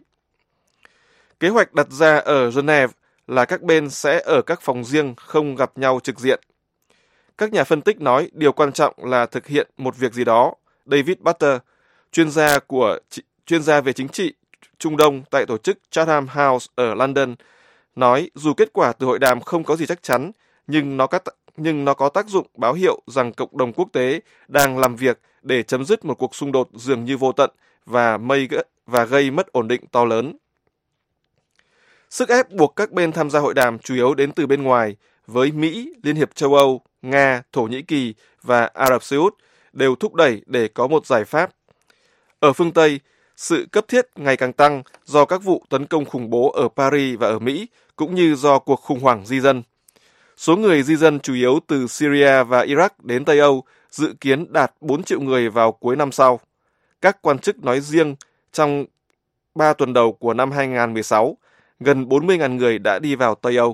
Kế hoạch đặt ra ở Geneva là các bên sẽ ở các phòng riêng không gặp nhau trực diện. Các nhà phân tích nói điều quan trọng là thực hiện một việc gì đó. David Butter, chuyên gia về chính trị Trung Đông tại tổ chức Chatham House ở London, nói dù kết quả từ hội đàm không có gì chắc chắn, nhưng nó có tác dụng báo hiệu rằng cộng đồng quốc tế đang làm việc để chấm dứt một cuộc xung đột dường như vô tận và gây mất ổn định to lớn. Sức ép buộc các bên tham gia hội đàm chủ yếu đến từ bên ngoài, với Mỹ, Liên hiệp châu Âu, Nga, Thổ Nhĩ Kỳ và Ả Rập Xê Út đều thúc đẩy để có một giải pháp. Ở phương Tây, sự cấp thiết ngày càng tăng do các vụ tấn công khủng bố ở Paris và ở Mỹ, cũng như do cuộc khủng hoảng di dân. Số người di dân chủ yếu từ Syria và Iraq đến Tây Âu dự kiến đạt 4 triệu người vào cuối năm sau. Các quan chức nói riêng trong 3 tuần đầu của năm 2016, gần 40.000 người đã đi vào Tây Âu.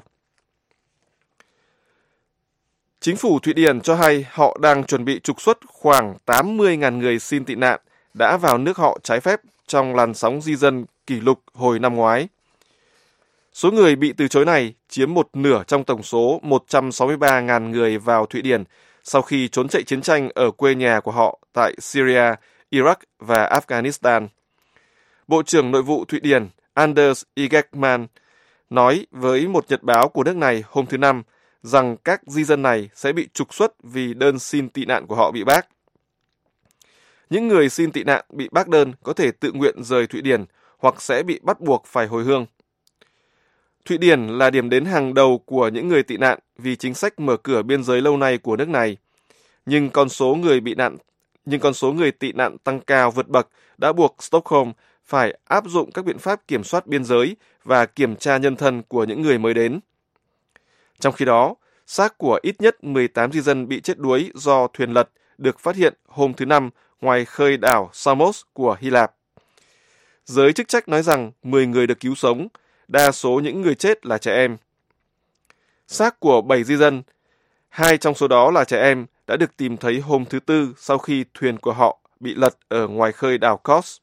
Chính phủ Thụy Điển cho hay họ đang chuẩn bị trục xuất khoảng 80.000 người xin tị nạn đã vào nước họ trái phép trong làn sóng di dân kỷ lục hồi năm ngoái. Số người bị từ chối này chiếm một nửa trong tổng số 163.000 người vào Thụy Điển sau khi trốn chạy chiến tranh ở quê nhà của họ tại Syria, Iraq và Afghanistan. Bộ trưởng Nội vụ Thụy Điển Anders Ygeman nói với một nhật báo của nước này hôm thứ Năm rằng các di dân này sẽ bị trục xuất vì đơn xin tị nạn của họ bị bác. Những người xin tị nạn bị bác đơn có thể tự nguyện rời Thụy Điển hoặc sẽ bị bắt buộc phải hồi hương. Thụy Điển là điểm đến hàng đầu của những người tị nạn vì chính sách mở cửa biên giới lâu nay của nước này. Nhưng con số người tị nạn tăng cao vượt bậc đã buộc Stockholm phải áp dụng các biện pháp kiểm soát biên giới và kiểm tra nhân thân của những người mới đến. Trong khi đó, xác của ít nhất 18 di dân bị chết đuối do thuyền lật được phát hiện hôm thứ Năm ngoài khơi đảo Samos của Hy Lạp. Giới chức trách nói rằng 10 người được cứu sống, đa số những người chết là trẻ em. Xác của 7 di dân, 2 trong số đó là trẻ em, đã được tìm thấy hôm thứ Tư sau khi thuyền của họ bị lật ở ngoài khơi đảo Kos.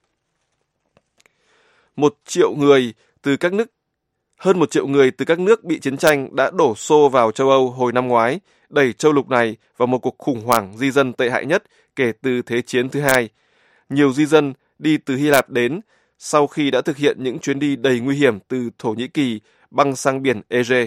Hơn 1 triệu người từ các nước bị chiến tranh đã đổ xô vào châu Âu hồi năm ngoái, đẩy châu lục này vào một cuộc khủng hoảng di dân tệ hại nhất kể từ Thế chiến thứ hai. Nhiều di dân đi từ Hy Lạp đến sau khi đã thực hiện những chuyến đi đầy nguy hiểm từ Thổ Nhĩ Kỳ băng sang biển Ege.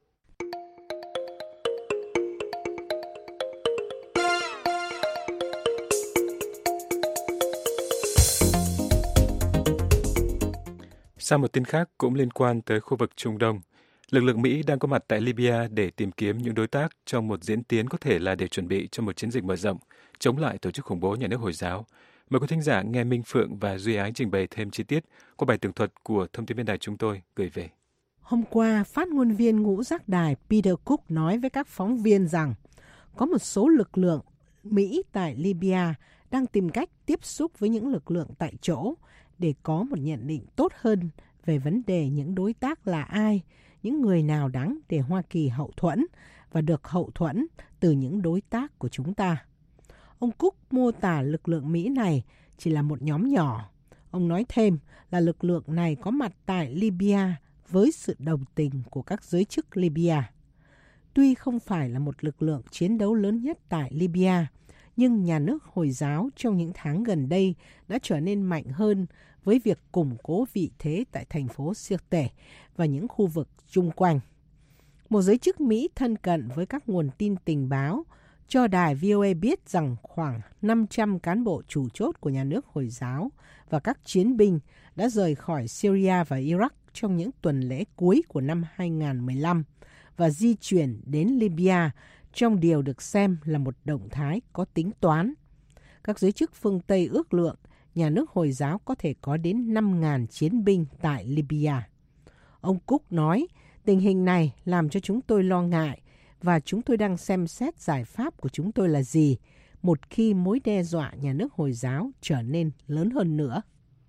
Sang một tin khác cũng liên quan tới khu vực Trung Đông, lực lượng Mỹ đang có mặt tại Libya để tìm kiếm những đối tác trong một diễn tiến có thể là để chuẩn bị cho một chiến dịch mở rộng chống lại tổ chức khủng bố nhà nước Hồi giáo. Mời quý thính giả nghe Minh Phượng và Duy Ái trình bày thêm chi tiết qua bài tường thuật của thông tin viên đài chúng tôi gửi về. Hôm qua, phát ngôn viên ngũ giác đài Peter Cook nói với các phóng viên rằng có một số lực lượng Mỹ tại Libya đang tìm cách tiếp xúc với những lực lượng tại chỗ để có một nhận định tốt hơn về vấn đề những đối tác là ai, những người nào đáng để Hoa Kỳ hậu thuẫn và được hậu thuẫn từ những đối tác của chúng ta. Ông Cook mô tả lực lượng Mỹ này chỉ là một nhóm nhỏ. Ông nói thêm là lực lượng này có mặt tại Libya với sự đồng tình của các giới chức Libya. Tuy không phải là một lực lượng chiến đấu lớn nhất tại Libya, nhưng nhà nước Hồi giáo trong những tháng gần đây đã trở nên mạnh hơn với việc củng cố vị thế tại thành phố Sirte và những khu vực chung quanh. Một giới chức Mỹ thân cận với các nguồn tin tình báo cho đài VOA biết rằng khoảng 500 cán bộ chủ chốt của nhà nước Hồi giáo và các chiến binh đã rời khỏi Syria và Iraq trong những tuần lễ cuối của năm 2015 và di chuyển đến Libya trong điều được xem là một động thái có tính toán. Các giới chức phương Tây ước lượng nhà nước Hồi giáo có thể có đến 5.000 chiến binh tại Libya. Ông Cook nói, tình hình này làm cho chúng tôi lo ngại và chúng tôi đang xem xét giải pháp của chúng tôi là gì một khi mối đe dọa nhà nước Hồi giáo trở nên lớn hơn nữa.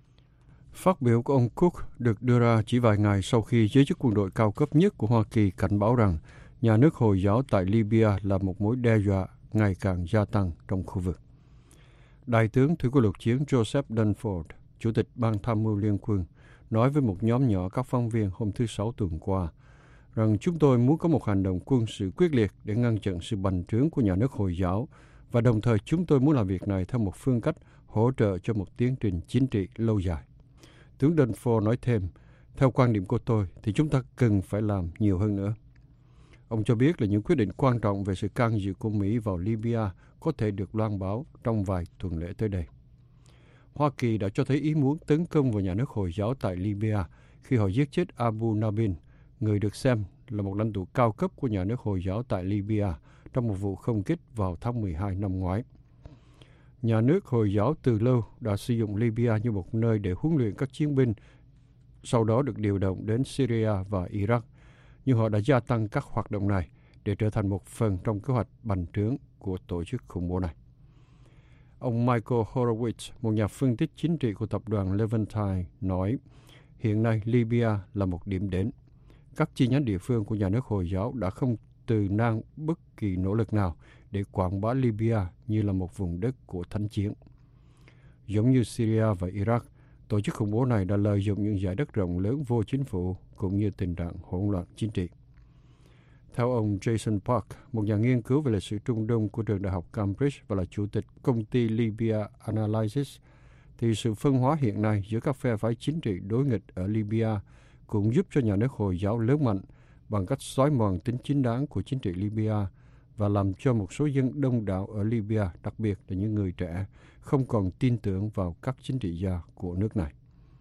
Phát biểu của ông Cook được đưa ra chỉ vài ngày sau khi giới chức quân đội cao cấp nhất của Hoa Kỳ cảnh báo rằng nhà nước Hồi giáo tại Libya là một mối đe dọa ngày càng gia tăng trong khu vực. Đại tướng Thủy quân lục chiến Joseph Dunford, Chủ tịch Ban Tham mưu Liên quân, nói với một nhóm nhỏ các phóng viên hôm thứ Sáu tuần qua rằng chúng tôi muốn có một hành động quân sự quyết liệt để ngăn chặn sự bành trướng của nhà nước Hồi giáo và đồng thời chúng tôi muốn làm việc này theo một phương cách hỗ trợ cho một tiến trình chính trị lâu dài. Tướng Dunford nói thêm, theo quan điểm của tôi thì chúng ta cần phải làm nhiều hơn nữa. Ông cho biết là những quyết định quan trọng về sự can dự của Mỹ vào Libya có thể được loan báo trong vài tuần lễ tới đây. Hoa Kỳ đã cho thấy ý muốn tấn công vào nhà nước Hồi giáo tại Libya khi họ giết chết Abu Nabin, người được xem là một lãnh tụ cao cấp của nhà nước Hồi giáo tại Libya trong một vụ không kích vào tháng 12 năm ngoái. Nhà nước Hồi giáo từ lâu đã sử dụng Libya như một nơi để huấn luyện các chiến binh, sau đó được điều động đến Syria và Iraq, nhưng họ đã gia tăng các hoạt động này để trở thành một phần trong kế hoạch bành trướng của tổ chức khủng bố này. Ông Michael Horowitz, một nhà phân tích chính trị của tập đoàn Levantine, nói hiện nay Libya là một điểm đến. Các chi nhánh địa phương của nhà nước Hồi giáo đã không từ nan bất kỳ nỗ lực nào để quảng bá Libya như là một vùng đất của thánh chiến. Giống như Syria và Iraq, tổ chức khủng bố này đã lợi dụng những dải đất rộng lớn vô chính phủ cũng như tình trạng hỗn loạn chính trị. Theo ông Jason Park, một nhà nghiên cứu về lịch sử Trung Đông của trường đại học Cambridge và là chủ tịch công ty Libya Analysis, thì sự phân hóa hiện nay giữa các phe phái chính trị đối nghịch ở Libya cũng giúp cho nhà nước Hồi giáo lớn mạnh bằng cách xói mòn tính chính đáng của chính trị Libya và làm cho một số dân đông đảo ở Libya, đặc biệt là những người trẻ, không còn tin tưởng vào các chính trị gia của nước này.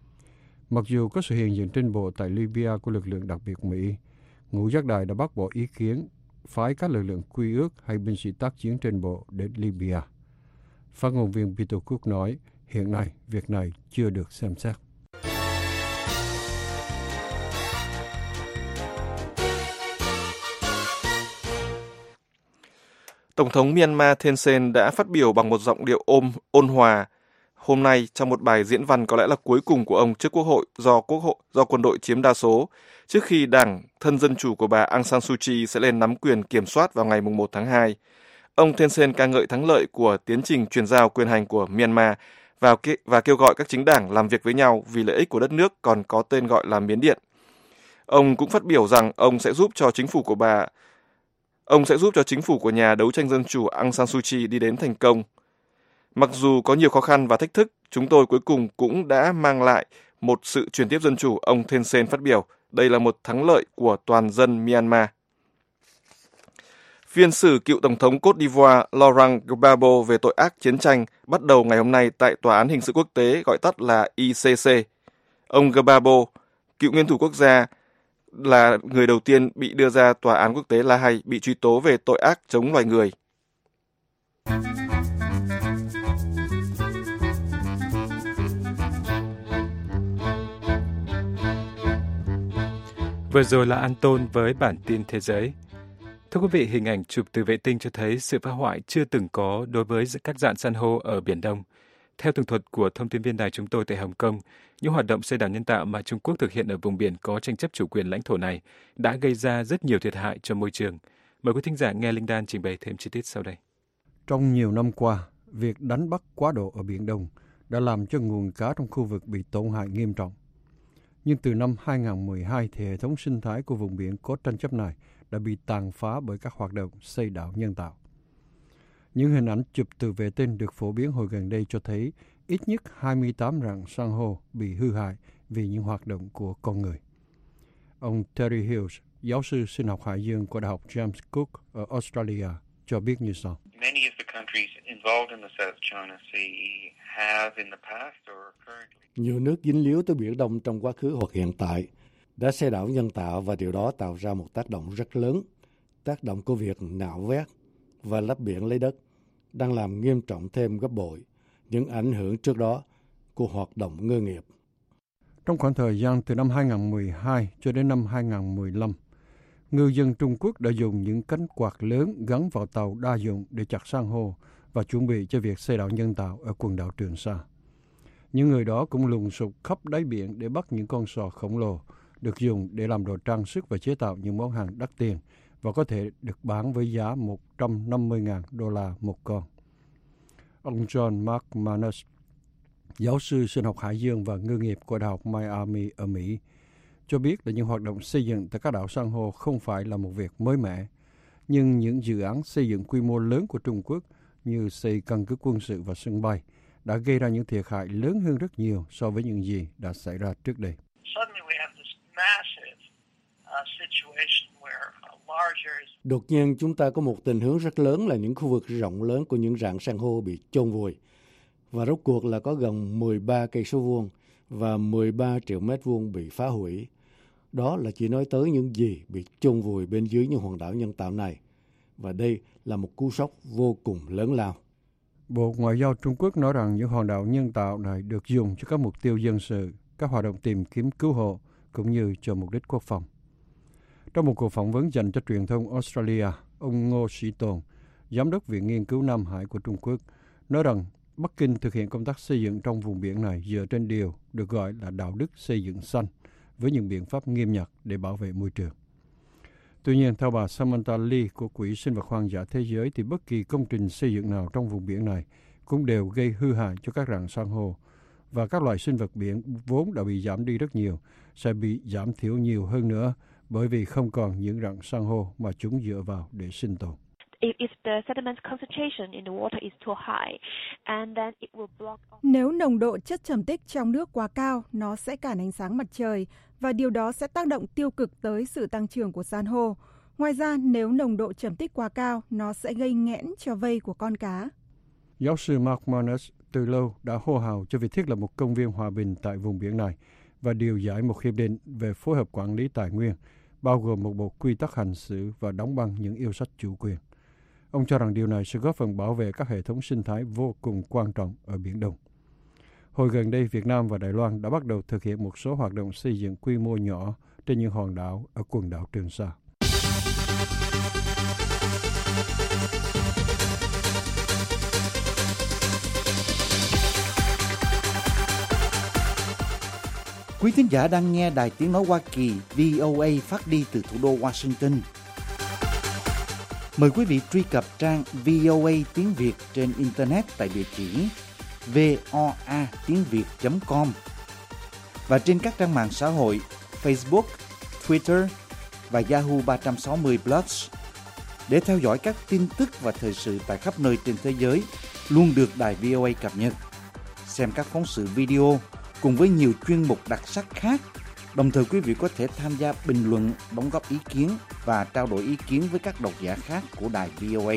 Mặc dù có sự hiện diện trên bộ tại Libya của lực lượng đặc biệt Mỹ, Ngũ Giác Đài đã bác bỏ ý kiến phái các lực lượng quy ước hay binh sĩ tác chiến trên bộ đến Libya. Phát ngôn viên Peter Cook nói, hiện nay việc này chưa được xem xét. Tổng thống Myanmar Thein Sein đã phát biểu bằng một giọng điệu ôn hòa hôm nay trong một bài diễn văn có lẽ là cuối cùng của ông trước Quốc hội do quân đội chiếm đa số, trước khi đảng thân dân chủ của bà Aung San Suu Kyi sẽ lên nắm quyền kiểm soát vào ngày 1 tháng 2. Ông Thein Sein ca ngợi thắng lợi của tiến trình chuyển giao quyền hành của Myanmar và kêu gọi các chính đảng làm việc với nhau vì lợi ích của đất nước còn có tên gọi là Miến Điện. Ông cũng phát biểu rằng ông sẽ giúp cho chính phủ của nhà đấu tranh dân chủ Aung San Suu Kyi đi đến thành công. Mặc dù có nhiều khó khăn và thách thức, chúng tôi cuối cùng cũng đã mang lại một sự chuyển tiếp dân chủ, ông Thein Sein phát biểu. Đây là một thắng lợi của toàn dân Myanmar. Phiên xử cựu Tổng thống Côte d'Ivoire Laurent Gbagbo về tội ác chiến tranh bắt đầu ngày hôm nay tại Tòa án Hình sự Quốc tế, gọi tắt là ICC. Ông Gbagbo, cựu nguyên thủ quốc gia, là người đầu tiên bị đưa ra Tòa án Quốc tế La Hay bị truy tố về tội ác chống loài người. Vừa rồi là Anton với bản tin thế giới. Thưa quý vị, hình ảnh chụp từ vệ tinh cho thấy sự phá hoại chưa từng có đối với các rạn san hô ở Biển Đông. Theo tường thuật của thông tin viên đài chúng tôi tại Hồng Kông, những hoạt động xây đảo nhân tạo mà Trung Quốc thực hiện ở vùng biển có tranh chấp chủ quyền lãnh thổ này đã gây ra rất nhiều thiệt hại cho môi trường. Mời quý thính giả nghe Linh Đan trình bày thêm chi tiết sau đây. Trong nhiều năm qua, việc đánh bắt quá độ ở Biển Đông đã làm cho nguồn cá trong khu vực bị tổn hại nghiêm trọng. Nhưng từ năm 2012 thì hệ thống sinh thái của vùng biển có tranh chấp này đã bị tàn phá bởi các hoạt động xây đảo nhân tạo. Những hình ảnh chụp từ vệ tinh được phổ biến hồi gần đây cho thấy ít nhất 28 rạn san hô bị hư hại vì những hoạt động của con người. Ông Terry Hills, giáo sư sinh học hải dương của Đại học James Cook ở Australia, cho biết như sau. Nhiều nước dính líu tới Biển Đông trong quá khứ hoặc hiện tại đã xây đảo nhân tạo và điều đó tạo ra một tác động rất lớn. Tác động của việc nạo vét và lấp biển lấy đất đang làm nghiêm trọng thêm gấp bội những ảnh hưởng trước đó của hoạt động ngư nghiệp. Trong khoảng thời gian từ năm 2012 cho đến năm 2015, ngư dân Trung Quốc đã dùng những cánh quạt lớn gắn vào tàu đa dụng để chặt san hô và chuẩn bị cho việc xây đảo nhân tạo ở quần đảo Trường Sa. Những người đó cũng lùng sục khắp đáy biển để bắt những con sò khổng lồ được dùng để làm đồ trang sức và chế tạo những món hàng đắt tiền và có thể được bán với giá $150,000 một con. Ông John Mark Manus, giáo sư sinh học hải dương và ngư nghiệp của Đại học Miami ở Mỹ, cho biết là những hoạt động xây dựng tại các đảo san hô không phải là một việc mới mẻ, nhưng những dự án xây dựng quy mô lớn của Trung Quốc như xây căn cứ quân sự và sân bay đã gây ra những thiệt hại lớn hơn rất nhiều so với những gì đã xảy ra trước đây. Đột nhiên chúng ta có một tình huống rất lớn là những khu vực rộng lớn của những rạn san hô bị chôn vùi. Và rốt cuộc là có gần 13 cây số vuông và 13 triệu mét vuông bị phá hủy. Đó là chỉ nói tới những gì bị chôn vùi bên dưới những hòn đảo nhân tạo này. Và đây là một cú sốc vô cùng lớn lao. Bộ Ngoại giao Trung Quốc nói rằng những hòn đảo nhân tạo này được dùng cho các mục tiêu dân sự, các hoạt động tìm kiếm cứu hộ, cũng như cho mục đích quốc phòng. Trong một cuộc phỏng vấn dành cho truyền thông Australia, ông Ngô Sĩ Tồn, Giám đốc Viện Nghiên cứu Nam Hải của Trung Quốc, nói rằng Bắc Kinh thực hiện công tác xây dựng trong vùng biển này dựa trên điều được gọi là đạo đức xây dựng xanh, với những biện pháp nghiêm ngặt để bảo vệ môi trường. Tuy nhiên, theo bà Samantha Lee của Quỹ Sinh vật Hoang dã Thế giới, thì bất kỳ công trình xây dựng nào trong vùng biển này cũng đều gây hư hại cho các rạn san hô, và các loài sinh vật biển vốn đã bị giảm đi rất nhiều, sẽ bị giảm thiểu nhiều hơn nữa, bởi vì không còn những rạn san hô mà chúng dựa vào để sinh tồn. Nếu nồng độ chất trầm tích trong nước quá cao, nó sẽ cản ánh sáng mặt trời và điều đó sẽ tác động tiêu cực tới sự tăng trưởng của san hô. Ngoài ra, nếu nồng độ trầm tích quá cao, nó sẽ gây nghẽn cho vây của con cá. Giáo sư Mark Manus từ lâu đã hô hào cho việc thiết lập một công viên hòa bình tại vùng biển này và điều giải một hiệp định về phối hợp quản lý tài nguyên, bao gồm một bộ quy tắc hành xử và đóng băng những yêu sách chủ quyền. Ông cho rằng điều này sẽ góp phần bảo vệ các hệ thống sinh thái vô cùng quan trọng ở Biển Đông. Hồi gần đây, Việt Nam và Đài Loan đã bắt đầu thực hiện một số hoạt động xây dựng quy mô nhỏ trên những hòn đảo ở quần đảo Trường Sa. Quý thính giả đang nghe Đài Tiếng Nói Hoa Kỳ VOA phát đi từ thủ đô Washington. Mời quý vị truy cập trang VOA tiếng Việt trên Internet tại địa chỉ voatiengviet.com và trên các trang mạng xã hội Facebook, Twitter và Yahoo 360 Plus để theo dõi các tin tức và thời sự tại khắp nơi trên thế giới luôn được Đài VOA cập nhật. Xem các phóng sự video cùng với nhiều chuyên mục đặc sắc khác. Đồng thời quý vị có thể tham gia bình luận, đóng góp ý kiến và trao đổi ý kiến với các độc giả khác của Đài VOA.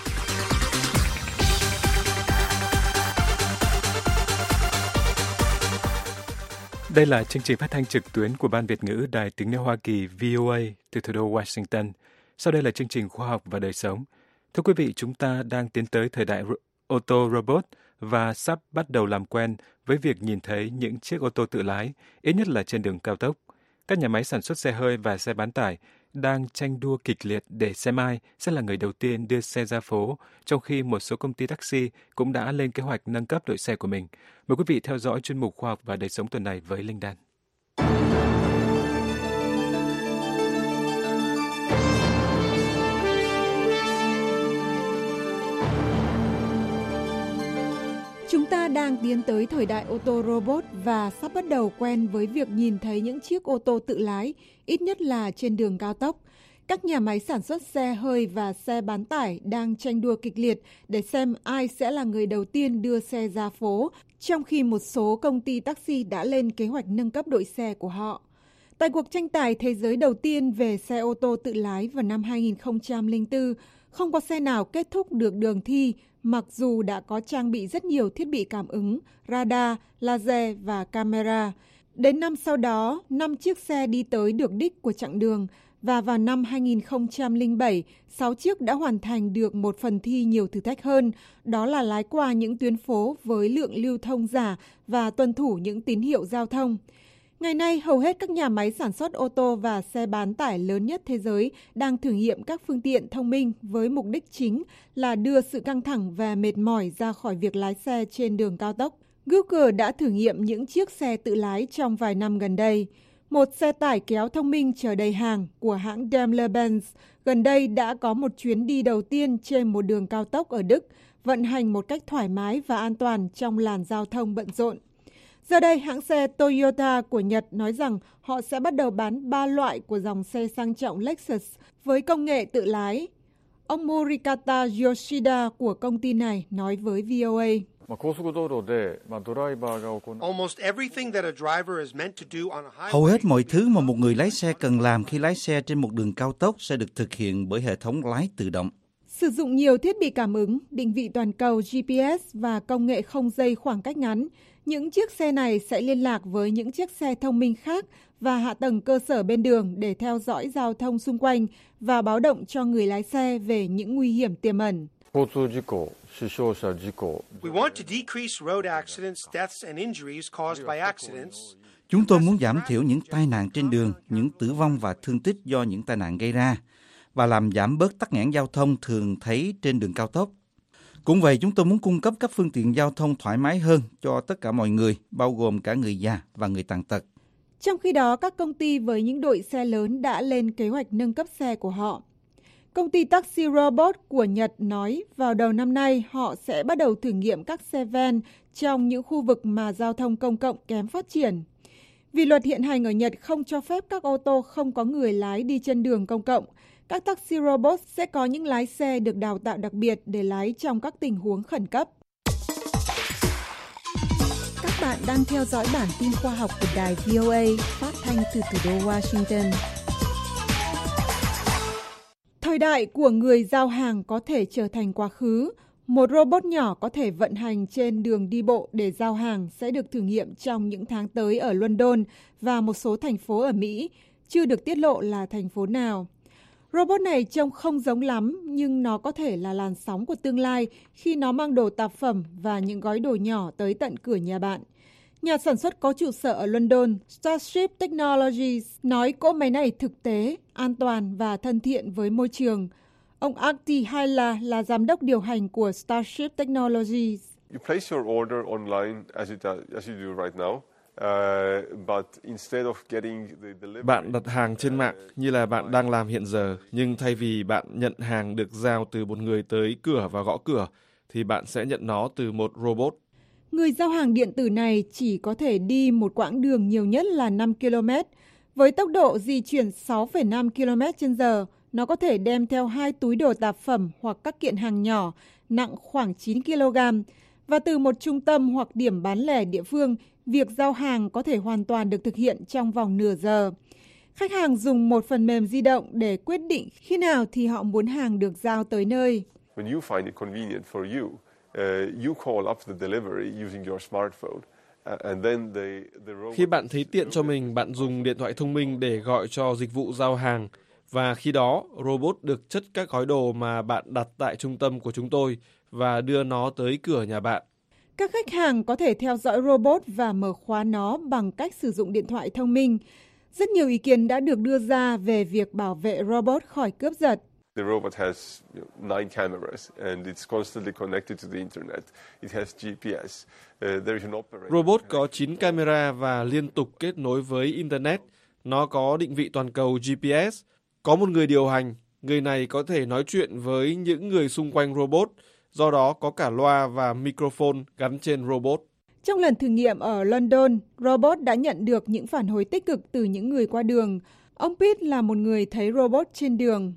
Đây là chương trình phát thanh trực tuyến của Ban Việt ngữ Đài Tiếng Nói Hoa Kỳ VOA từ thủ đô Washington. Sau đây là chương trình Khoa học và Đời sống. Thưa quý vị, chúng ta đang tiến tới thời đại ô tô robot và sắp bắt đầu làm quen với việc nhìn thấy những chiếc ô tô tự lái, ít nhất là trên đường cao tốc. Các nhà máy sản xuất xe hơi và xe bán tải đang tranh đua kịch liệt để xem ai sẽ là người đầu tiên đưa xe ra phố, trong khi một số công ty taxi cũng đã lên kế hoạch nâng cấp đội xe của mình. Mời quý vị theo dõi chuyên mục Khoa học và Đời sống tuần này với Linh Đan. Chúng ta đang tiến tới thời đại ô tô robot và sắp bắt đầu quen với việc nhìn thấy những chiếc ô tô tự lái, ít nhất là trên đường cao tốc. Các nhà máy sản xuất xe hơi và xe bán tải đang tranh đua kịch liệt để xem ai sẽ là người đầu tiên đưa xe ra phố, trong khi một số công ty taxi đã lên kế hoạch nâng cấp đội xe của họ. Tại cuộc tranh tài thế giới đầu tiên về xe ô tô tự lái vào năm 2004, không có xe nào kết thúc được đường thi, mặc dù đã có trang bị rất nhiều thiết bị cảm ứng, radar, laser và camera. Đến năm sau đó, 5 chiếc xe đi tới được đích của chặng đường, và vào năm 2007, 6 chiếc đã hoàn thành được một phần thi nhiều thử thách hơn, đó là lái qua những tuyến phố với lượng lưu thông giả và tuân thủ những tín hiệu giao thông. Ngày nay, hầu hết các nhà máy sản xuất ô tô và xe bán tải lớn nhất thế giới đang thử nghiệm các phương tiện thông minh với mục đích chính là đưa sự căng thẳng và mệt mỏi ra khỏi việc lái xe trên đường cao tốc. Google đã thử nghiệm những chiếc xe tự lái trong vài năm gần đây. Một xe tải kéo thông minh chở đầy hàng của hãng Daimler-Benz gần đây đã có một chuyến đi đầu tiên trên một đường cao tốc ở Đức, vận hành một cách thoải mái và an toàn trong làn giao thông bận rộn. Giờ đây, hãng xe Toyota của Nhật nói rằng họ sẽ bắt đầu bán 3 loại của dòng xe sang trọng Lexus với công nghệ tự lái. Ông Morikata Yoshida của công ty này nói với VOA. Hầu hết mọi thứ mà một người lái xe cần làm khi lái xe trên một đường cao tốc sẽ được thực hiện bởi hệ thống lái tự động. Sử dụng nhiều thiết bị cảm ứng, định vị toàn cầu GPS và công nghệ không dây khoảng cách ngắn, những chiếc xe này sẽ liên lạc với những chiếc xe thông minh khác và hạ tầng cơ sở bên đường để theo dõi giao thông xung quanh và báo động cho người lái xe về những nguy hiểm tiềm ẩn. Chúng tôi muốn giảm thiểu những tai nạn trên đường, những tử vong và thương tích do những tai nạn gây ra, và làm giảm bớt tắc nghẽn giao thông thường thấy trên đường cao tốc. Cũng vậy, chúng tôi muốn cung cấp các phương tiện giao thông thoải mái hơn cho tất cả mọi người, bao gồm cả người già và người tàn tật. Trong khi đó, các công ty với những đội xe lớn đã lên kế hoạch nâng cấp xe của họ. Công ty taxi robot của Nhật nói vào đầu năm nay họ sẽ bắt đầu thử nghiệm các xe van trong những khu vực mà giao thông công cộng kém phát triển. Vì luật hiện hành ở Nhật không cho phép các ô tô không có người lái đi trên đường công cộng, các taxi robot sẽ có những lái xe được đào tạo đặc biệt để lái trong các tình huống khẩn cấp. Các bạn đang theo dõi bản tin khoa học của đài VOA phát thanh từ thủ đô Washington. Thời đại của người giao hàng có thể trở thành quá khứ. Một robot nhỏ có thể vận hành trên đường đi bộ để giao hàng sẽ được thử nghiệm trong những tháng tới ở London và một số thành phố ở Mỹ, chưa được tiết lộ là thành phố nào. Robot này trông không giống lắm, nhưng nó có thể là làn sóng của tương lai khi nó mang đồ tạp phẩm và những gói đồ nhỏ tới tận cửa nhà bạn. Nhà sản xuất có trụ sở ở London, Starship Technologies, nói cỗ máy này thực tế, an toàn và thân thiện với môi trường. Ông Arti Haila là giám đốc điều hành của Starship Technologies. You place your order online as you do right now. Bạn đặt hàng trên mạng như là bạn đang làm hiện giờ, nhưng thay vì bạn nhận hàng được giao từ một người tới cửa và gõ cửa, thì bạn sẽ nhận nó từ một robot. Người giao hàng điện tử này chỉ có thể đi một quãng đường nhiều nhất là 5 km. Với tốc độ di chuyển 6,5 km/h, nó có thể đem theo 2 túi đồ tạp phẩm hoặc các kiện hàng nhỏ nặng khoảng 9 kg. Và từ một trung tâm hoặc điểm bán lẻ địa phương, việc giao hàng có thể hoàn toàn được thực hiện trong vòng nửa giờ. Khách hàng dùng một phần mềm di động để quyết định khi nào thì họ muốn hàng được giao tới nơi. When you find it convenient for you, you call up the delivery using your smartphone. Khi bạn thấy tiện cho mình, bạn dùng điện thoại thông minh để gọi cho dịch vụ giao hàng. Và khi đó, robot được chất các gói đồ mà bạn đặt tại trung tâm của chúng tôi và đưa nó tới cửa nhà bạn. Các khách hàng có thể theo dõi robot và mở khóa nó bằng cách sử dụng điện thoại thông minh. Rất nhiều ý kiến đã được đưa ra về việc bảo vệ robot khỏi cướp giật. The robot has 9 cameras and it's constantly connected to the internet. It has GPS. There is an operator. Robot có 9 camera và liên tục kết nối với internet. Nó có định vị toàn cầu GPS. Có một người điều hành. Người này có thể nói chuyện với những người xung quanh robot do đó có cả loa và microphone gắn trên robot. Trong lần thử nghiệm ở London, robot đã nhận được những phản hồi tích cực từ những người qua đường. Ông Pitt là một người thấy robot trên đường.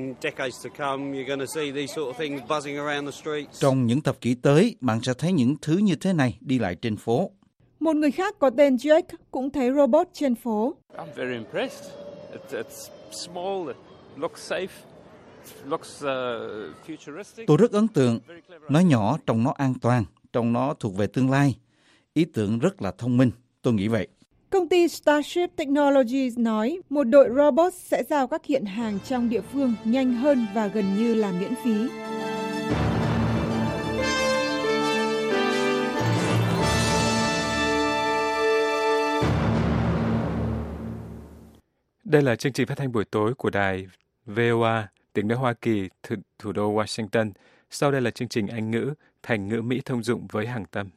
Trong những thập kỷ tới, bạn sẽ thấy những thứ như thế này đi lại trên phố. Một người khác có tên Jake cũng thấy robot trên phố. Tôi rất ấn tượng. Nó nhỏ, trông nó an toàn, trông nó thuộc về tương lai. Ý tưởng rất là thông minh, tôi nghĩ vậy. Công ty Starship Technologies nói một đội robot sẽ giao các kiện hàng trong địa phương nhanh hơn và gần như là miễn phí. Đây là chương trình phát thanh buổi tối của đài VOA, tiếng nói Hoa Kỳ, thủ đô Washington. Sau đây là chương trình Anh ngữ, thành ngữ Mỹ thông dụng với Hằng Tâm.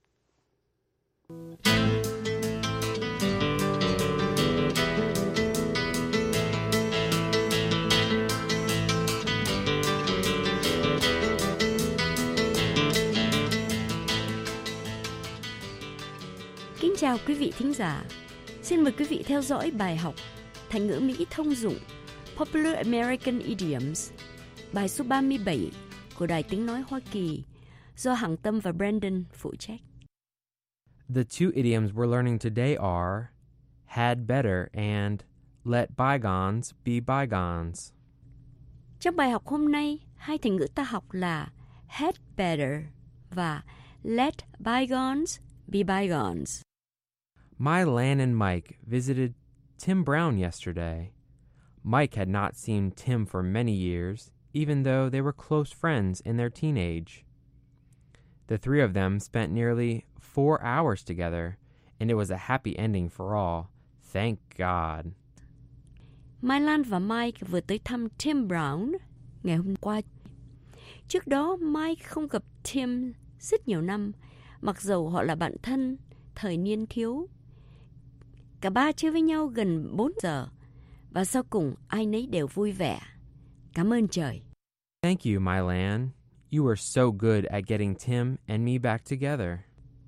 Kính chào quý vị thính giả. Xin mời quý vị theo dõi bài học thành ngữ Mỹ thông dụng Popular American Idioms, bài số 37 của Đài Tiếng Nói Hoa Kỳ do Hằng Tâm và Brandon phụ trách. The two idioms we're learning today are had better and let bygones be bygones. Trong bài học hôm nay, hai thành ngữ ta học là had better và let bygones be bygones. My Lan and Mike visited Tim Brown yesterday. Mike had not seen Tim for many years, even though they were close friends in their teenage. The three of them spent nearly 4 hours together, and it was a happy ending for all. Thank God. Mai Lan và Mike vừa tới thăm Tim Brown ngày hôm qua. Trước đó, Mike không gặp Tim rất nhiều năm, mặc dầu họ là bạn thân thời niên thiếu. Cả ba chơi với nhau gần 4 giờ, và sau cùng ai nấy đều vui vẻ. Cảm ơn trời. Thank you, My Lan. You were so good at getting Tim and me back together.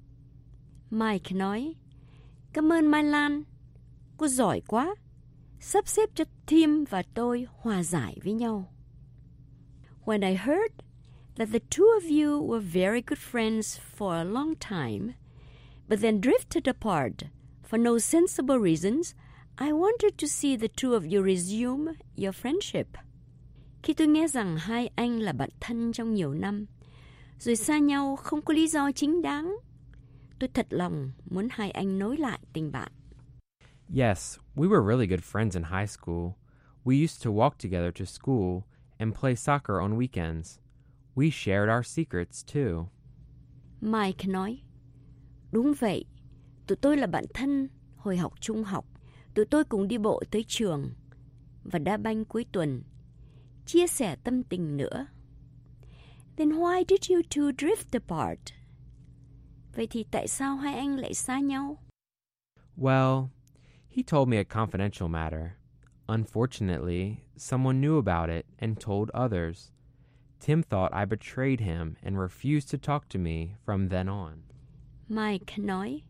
Mike nói, cảm ơn Mai Lan. Cô giỏi quá. Sắp xếp cho Tim và tôi hòa giải với nhau. When I heard that the two of you were very good friends for a long time, but then drifted apart for no sensible reasons, I wanted to see the two of you resume your friendship. Khi tôi nghe rằng hai anh là bạn thân trong nhiều năm, rồi xa nhau không có lý do chính đáng, tôi thật lòng muốn hai anh nối lại tình bạn. Yes, we were really good friends in high school. We used to walk together to school and play soccer on weekends. We shared our secrets too. Mike nói, đúng vậy, tụi tôi là bạn thân hồi học trung học. Tụi tôi cùng đi bộ tới trường và đá banh cuối tuần, chia sẻ tâm tình nữa. Then why did you two drift apart? Vậy thì tại sao hai anh lại xa nhau? Well, he told me a confidential matter. Unfortunately, someone knew about it and told others. Tim thought I betrayed him and refused to talk to me from then on. Mike nói,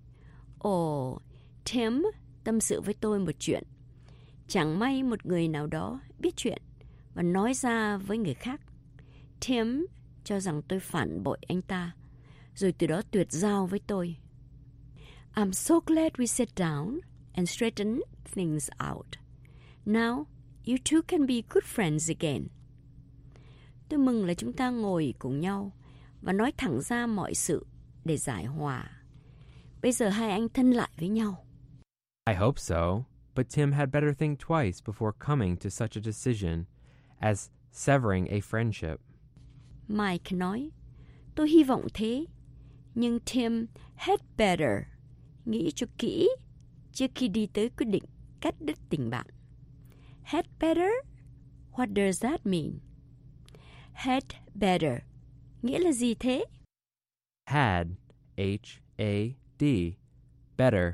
Tim tâm sự với tôi một chuyện. Chẳng may một người nào đó biết chuyện và nói ra với người khác. Tim cho rằng tôi phản bội anh ta, rồi từ đó tuyệt giao với tôi. I'm so glad we sat down and straightened things out. Now, you two can be good friends again. Tôi mừng là chúng ta ngồi cùng nhau và nói thẳng ra mọi sự để giải hòa. Bây giờ hai anh thân lại với nhau. I hope so, but Tim had better think twice before coming to such a decision as severing a friendship. Mike nói, tôi hy vọng thế, nhưng Tim had better nghĩ cho kỹ trước khi đi tới quyết định cắt đứt tình bạn. Had better? What does that mean? Had better nghĩa là gì thế? Had, H-A-D, better,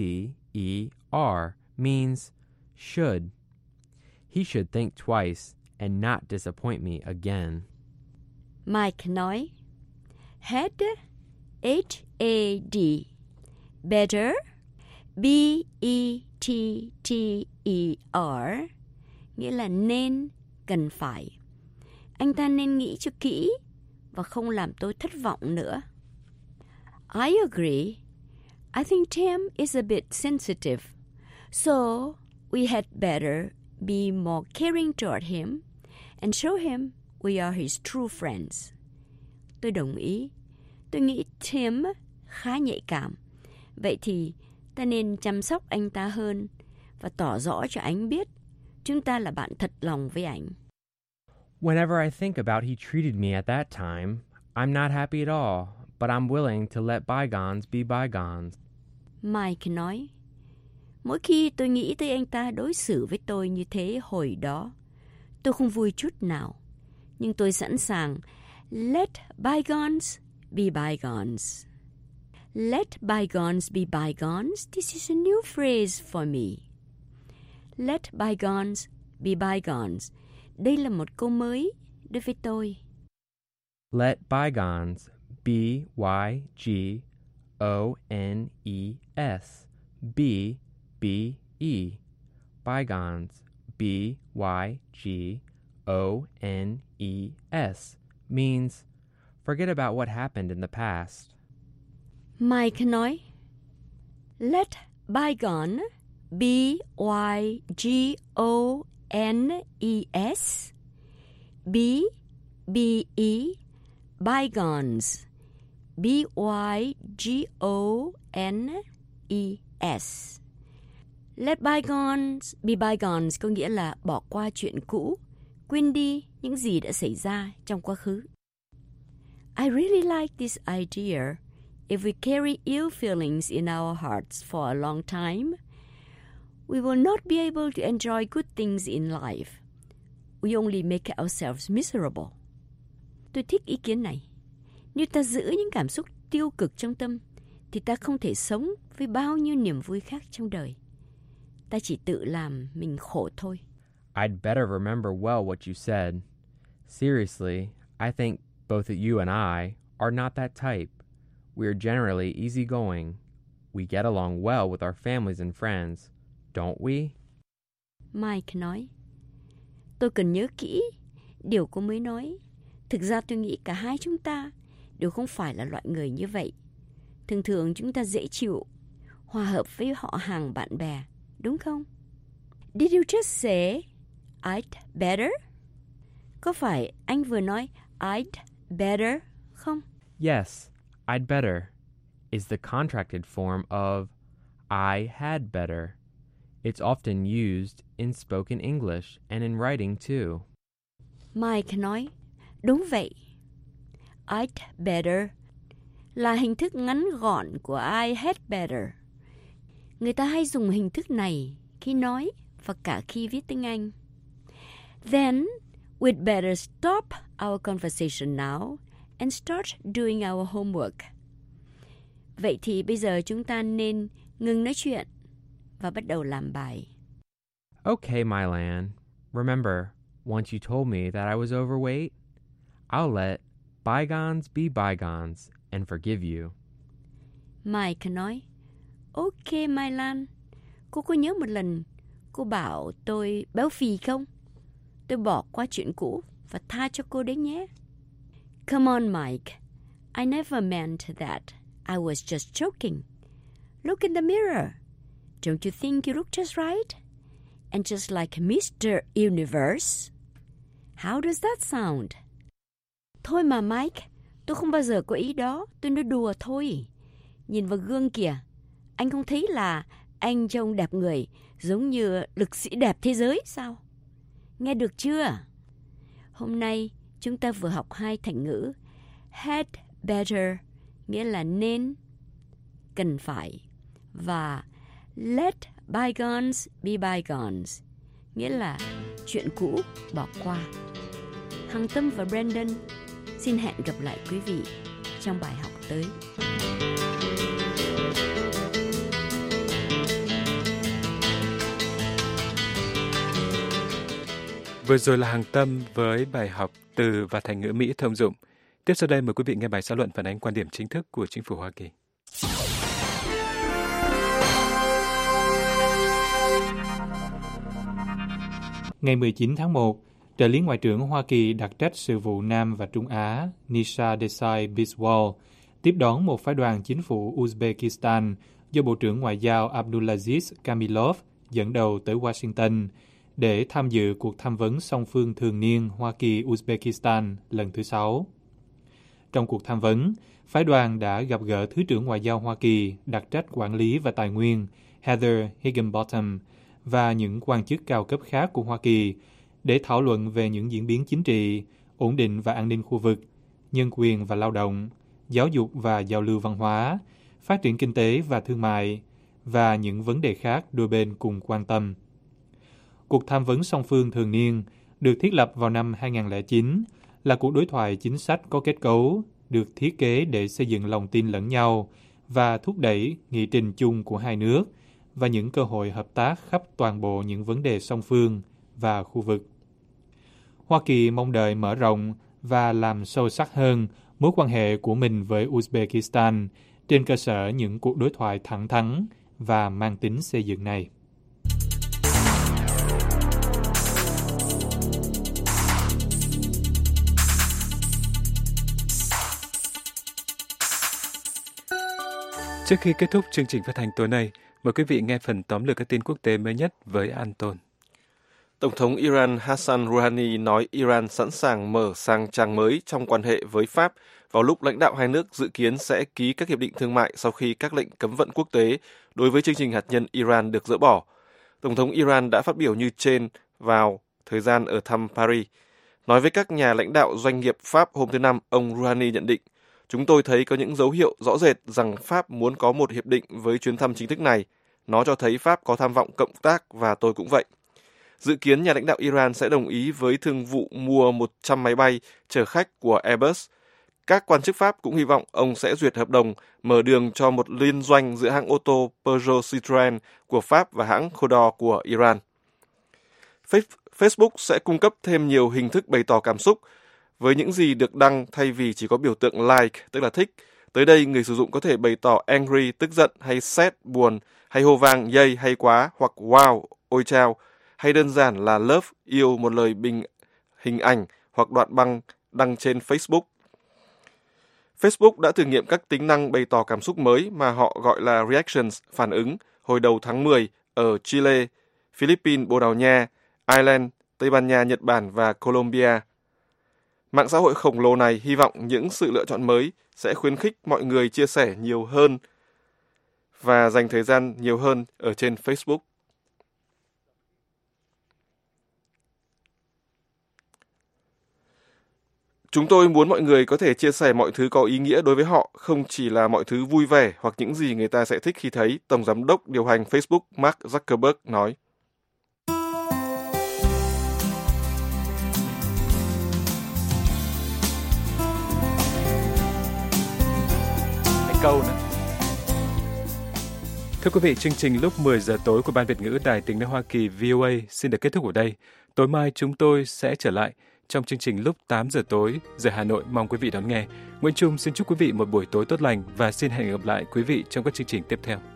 B-E-T-T-E-R, means should. He should think twice and not disappoint me again. Mike nói, had, H-A-D, better, B-E-T-T-E-R, nghĩa là nên, cần phải. Anh ta nên nghĩ cho kỹ và không làm tôi thất vọng nữa. I agree. I think Tim is a bit sensitive, so we had better be more caring toward him and show him we are his true friends. Tôi đồng ý. Tôi nghĩ Tim khá nhạy cảm. Vậy thì ta nên chăm sóc anh ta hơn và tỏ rõ cho anh biết chúng ta là bạn thật lòng với anh. Whenever I think about he treated me at that time, I'm not happy at all, but I'm willing to let bygones be bygones. Mike nói, mỗi khi tôi nghĩ tới anh ta đối xử với tôi như thế hồi đó, tôi không vui chút nào, nhưng tôi sẵn sàng let bygones be bygones. Let bygones be bygones. This is a new phrase for me. Let bygones be bygones. Đây là một câu mới đối với tôi. Let bygones, B-Y-G-O-N-E-S, B-B-E. Bygones, B-Y-G-O-N-E-S, means forget about what happened in the past. Mike nói, let bygone, B-Y-G-O-N-E-S, B-B-E, bygones, B-Y-G-O-N-E-S. Let bygones be bygones có nghĩa là bỏ qua chuyện cũ, quên đi những gì đã xảy ra trong quá khứ. I really like this idea. If we carry ill feelings in our hearts for a long time, we will not be able to enjoy good things in life. We only make ourselves miserable. Tôi thích ý kiến này. Nếu ta giữ những cảm xúc tiêu cực trong tâm, thì ta không thể sống với bao nhiêu niềm vui khác trong đời. Ta chỉ tự làm mình khổ thôi. I'd better remember well what you said. Seriously, I think both you and I are not that type. We are generally easygoing. We get along well with our families and friends, don't we? Mike nói, tôi cần nhớ kỹ điều cô mới nói. Thực ra tôi nghĩ cả hai chúng ta đều không phải là loại người như vậy. Thường thường chúng ta dễ chịu, hòa hợp với họ hàng bạn bè, đúng không? Did you just say I'd better? Có phải anh vừa nói I'd better không? Yes, I'd better is the contracted form of I had better. It's often used in spoken English and in writing too. Mike nói, đúng vậy. I'd better là hình thức ngắn gọn của I had better. Người ta hay dùng hình thức này khi nói và cả khi viết tiếng Anh. Then we'd better stop our conversation now and start doing our homework. Vậy thì bây giờ chúng ta nên ngừng nói chuyện và bắt đầu làm bài. Okay, Mylan. Remember, once you told me that I was overweight, I'll let bygones be bygones and forgive you. Mike nói, ok Mylan, cô có nhớ một lần cô bảo tôi béo phì không? Tôi bỏ qua chuyện cũ và tha cho cô đấy nhé. Come on, Mike. I never meant that. I was just joking. Look in the mirror. Don't you think you look just right? And just like Mr. Universe. How does that sound? Thôi mà Mike, tôi không bao giờ có ý đó. Tôi nói đùa thôi. Nhìn vào gương kìa. Anh không thấy là anh trông đẹp người giống như lực sĩ đẹp thế giới sao? Nghe được chưa? Hôm nay chúng ta vừa học hai thành ngữ had better nghĩa là nên, cần phải, và let bygones be bygones nghĩa là chuyện cũ bỏ qua. Hằng Tâm và Brandon xin hẹn gặp lại quý vị trong bài học tới. Vừa rồi là Hằng Tâm với bài học từ và thành ngữ Mỹ thông dụng. Tiếp sau đây mời quý vị nghe bài xã luận phản ánh quan điểm chính thức của chính phủ Hoa Kỳ. Ngày 19 tháng 1, trợ lý Ngoại trưởng Hoa Kỳ đặc trách sự vụ Nam và Trung Á Nisha Desai Biswal tiếp đón một phái đoàn chính phủ Uzbekistan do Bộ trưởng Ngoại giao Abdulaziz Kamilov dẫn đầu tới Washington để tham dự cuộc tham vấn song phương thường niên Hoa Kỳ-Uzbekistan lần thứ 6. Trong cuộc tham vấn, phái đoàn đã gặp gỡ Thứ trưởng Ngoại giao Hoa Kỳ đặc trách quản lý và tài nguyên Heather Higginbotham và những quan chức cao cấp khác của Hoa Kỳ để thảo luận về những diễn biến chính trị, ổn định và an ninh khu vực, nhân quyền và lao động, giáo dục và giao lưu văn hóa, phát triển kinh tế và thương mại và những vấn đề khác đôi bên cùng quan tâm. Cuộc tham vấn song phương thường niên được thiết lập vào năm 2009 là cuộc đối thoại chính sách có kết cấu, được thiết kế để xây dựng lòng tin lẫn nhau và thúc đẩy nghị trình chung của hai nước và những cơ hội hợp tác khắp toàn bộ những vấn đề song phương và khu vực. Hoa Kỳ mong đợi mở rộng và làm sâu sắc hơn mối quan hệ của mình với Uzbekistan trên cơ sở những cuộc đối thoại thẳng thắn và mang tính xây dựng này. Trước khi kết thúc chương trình phát thanh tối nay, mời quý vị nghe phần tóm lược các tin quốc tế mới nhất với Anton. Tổng thống Iran Hassan Rouhani nói Iran sẵn sàng mở sang trang mới trong quan hệ với Pháp vào lúc lãnh đạo hai nước dự kiến sẽ ký các hiệp định thương mại sau khi các lệnh cấm vận quốc tế đối với chương trình hạt nhân Iran được dỡ bỏ. Tổng thống Iran đã phát biểu như trên vào thời gian ở thăm Paris. Nói với các nhà lãnh đạo doanh nghiệp Pháp hôm thứ Năm, ông Rouhani nhận định, chúng tôi thấy có những dấu hiệu rõ rệt rằng Pháp muốn có một hiệp định với chuyến thăm chính thức này. Nó cho thấy Pháp có tham vọng cộng tác và tôi cũng vậy. Dự kiến nhà lãnh đạo Iran sẽ đồng ý với thương vụ mua 100 máy bay chở khách của Airbus. Các quan chức Pháp cũng hy vọng ông sẽ duyệt hợp đồng mở đường cho một liên doanh giữa hãng ô tô Peugeot-Citroën của Pháp và hãng Condor của Iran. Facebook sẽ cung cấp thêm nhiều hình thức bày tỏ cảm xúc với những gì được đăng thay vì chỉ có biểu tượng like, tức là thích. Tới đây, người sử dụng có thể bày tỏ angry, tức giận, hay sad, buồn, hay hô vang, yay, hay quá, hoặc wow, ôi chao, hay đơn giản là love, yêu một lời hình ảnh hoặc đoạn băng đăng trên Facebook. Facebook đã thử nghiệm các tính năng bày tỏ cảm xúc mới mà họ gọi là reactions, phản ứng, hồi đầu tháng 10 ở Chile, Philippines, Bồ Đào Nha, Ireland, Tây Ban Nha, Nhật Bản và Colombia. Mạng xã hội khổng lồ này hy vọng những sự lựa chọn mới sẽ khuyến khích mọi người chia sẻ nhiều hơn và dành thời gian nhiều hơn ở trên Facebook. Chúng tôi muốn mọi người có thể chia sẻ mọi thứ có ý nghĩa đối với họ, không chỉ là mọi thứ vui vẻ hoặc những gì người ta sẽ thích khi thấy, Tổng giám đốc điều hành Facebook Mark Zuckerberg nói. Câu nữa. Thưa quý vị, chương trình lúc 10 giờ tối của Ban Việt ngữ Đài Tiếng nói Hoa Kỳ VOA xin được kết thúc ở đây. Tối mai chúng tôi sẽ trở lại trong chương trình lúc 8 giờ tối giờ Hà Nội. Mong quý vị đón nghe. Nguyễn Trung xin chúc quý vị một buổi tối tốt lành và xin hẹn gặp lại quý vị trong các chương trình tiếp theo.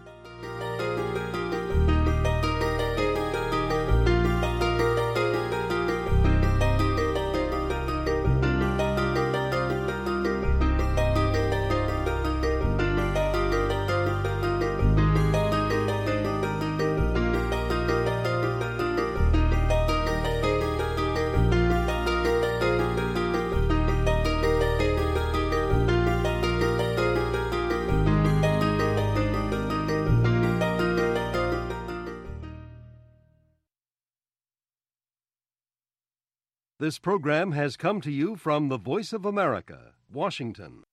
This program has come to you from the Voice of America, Washington.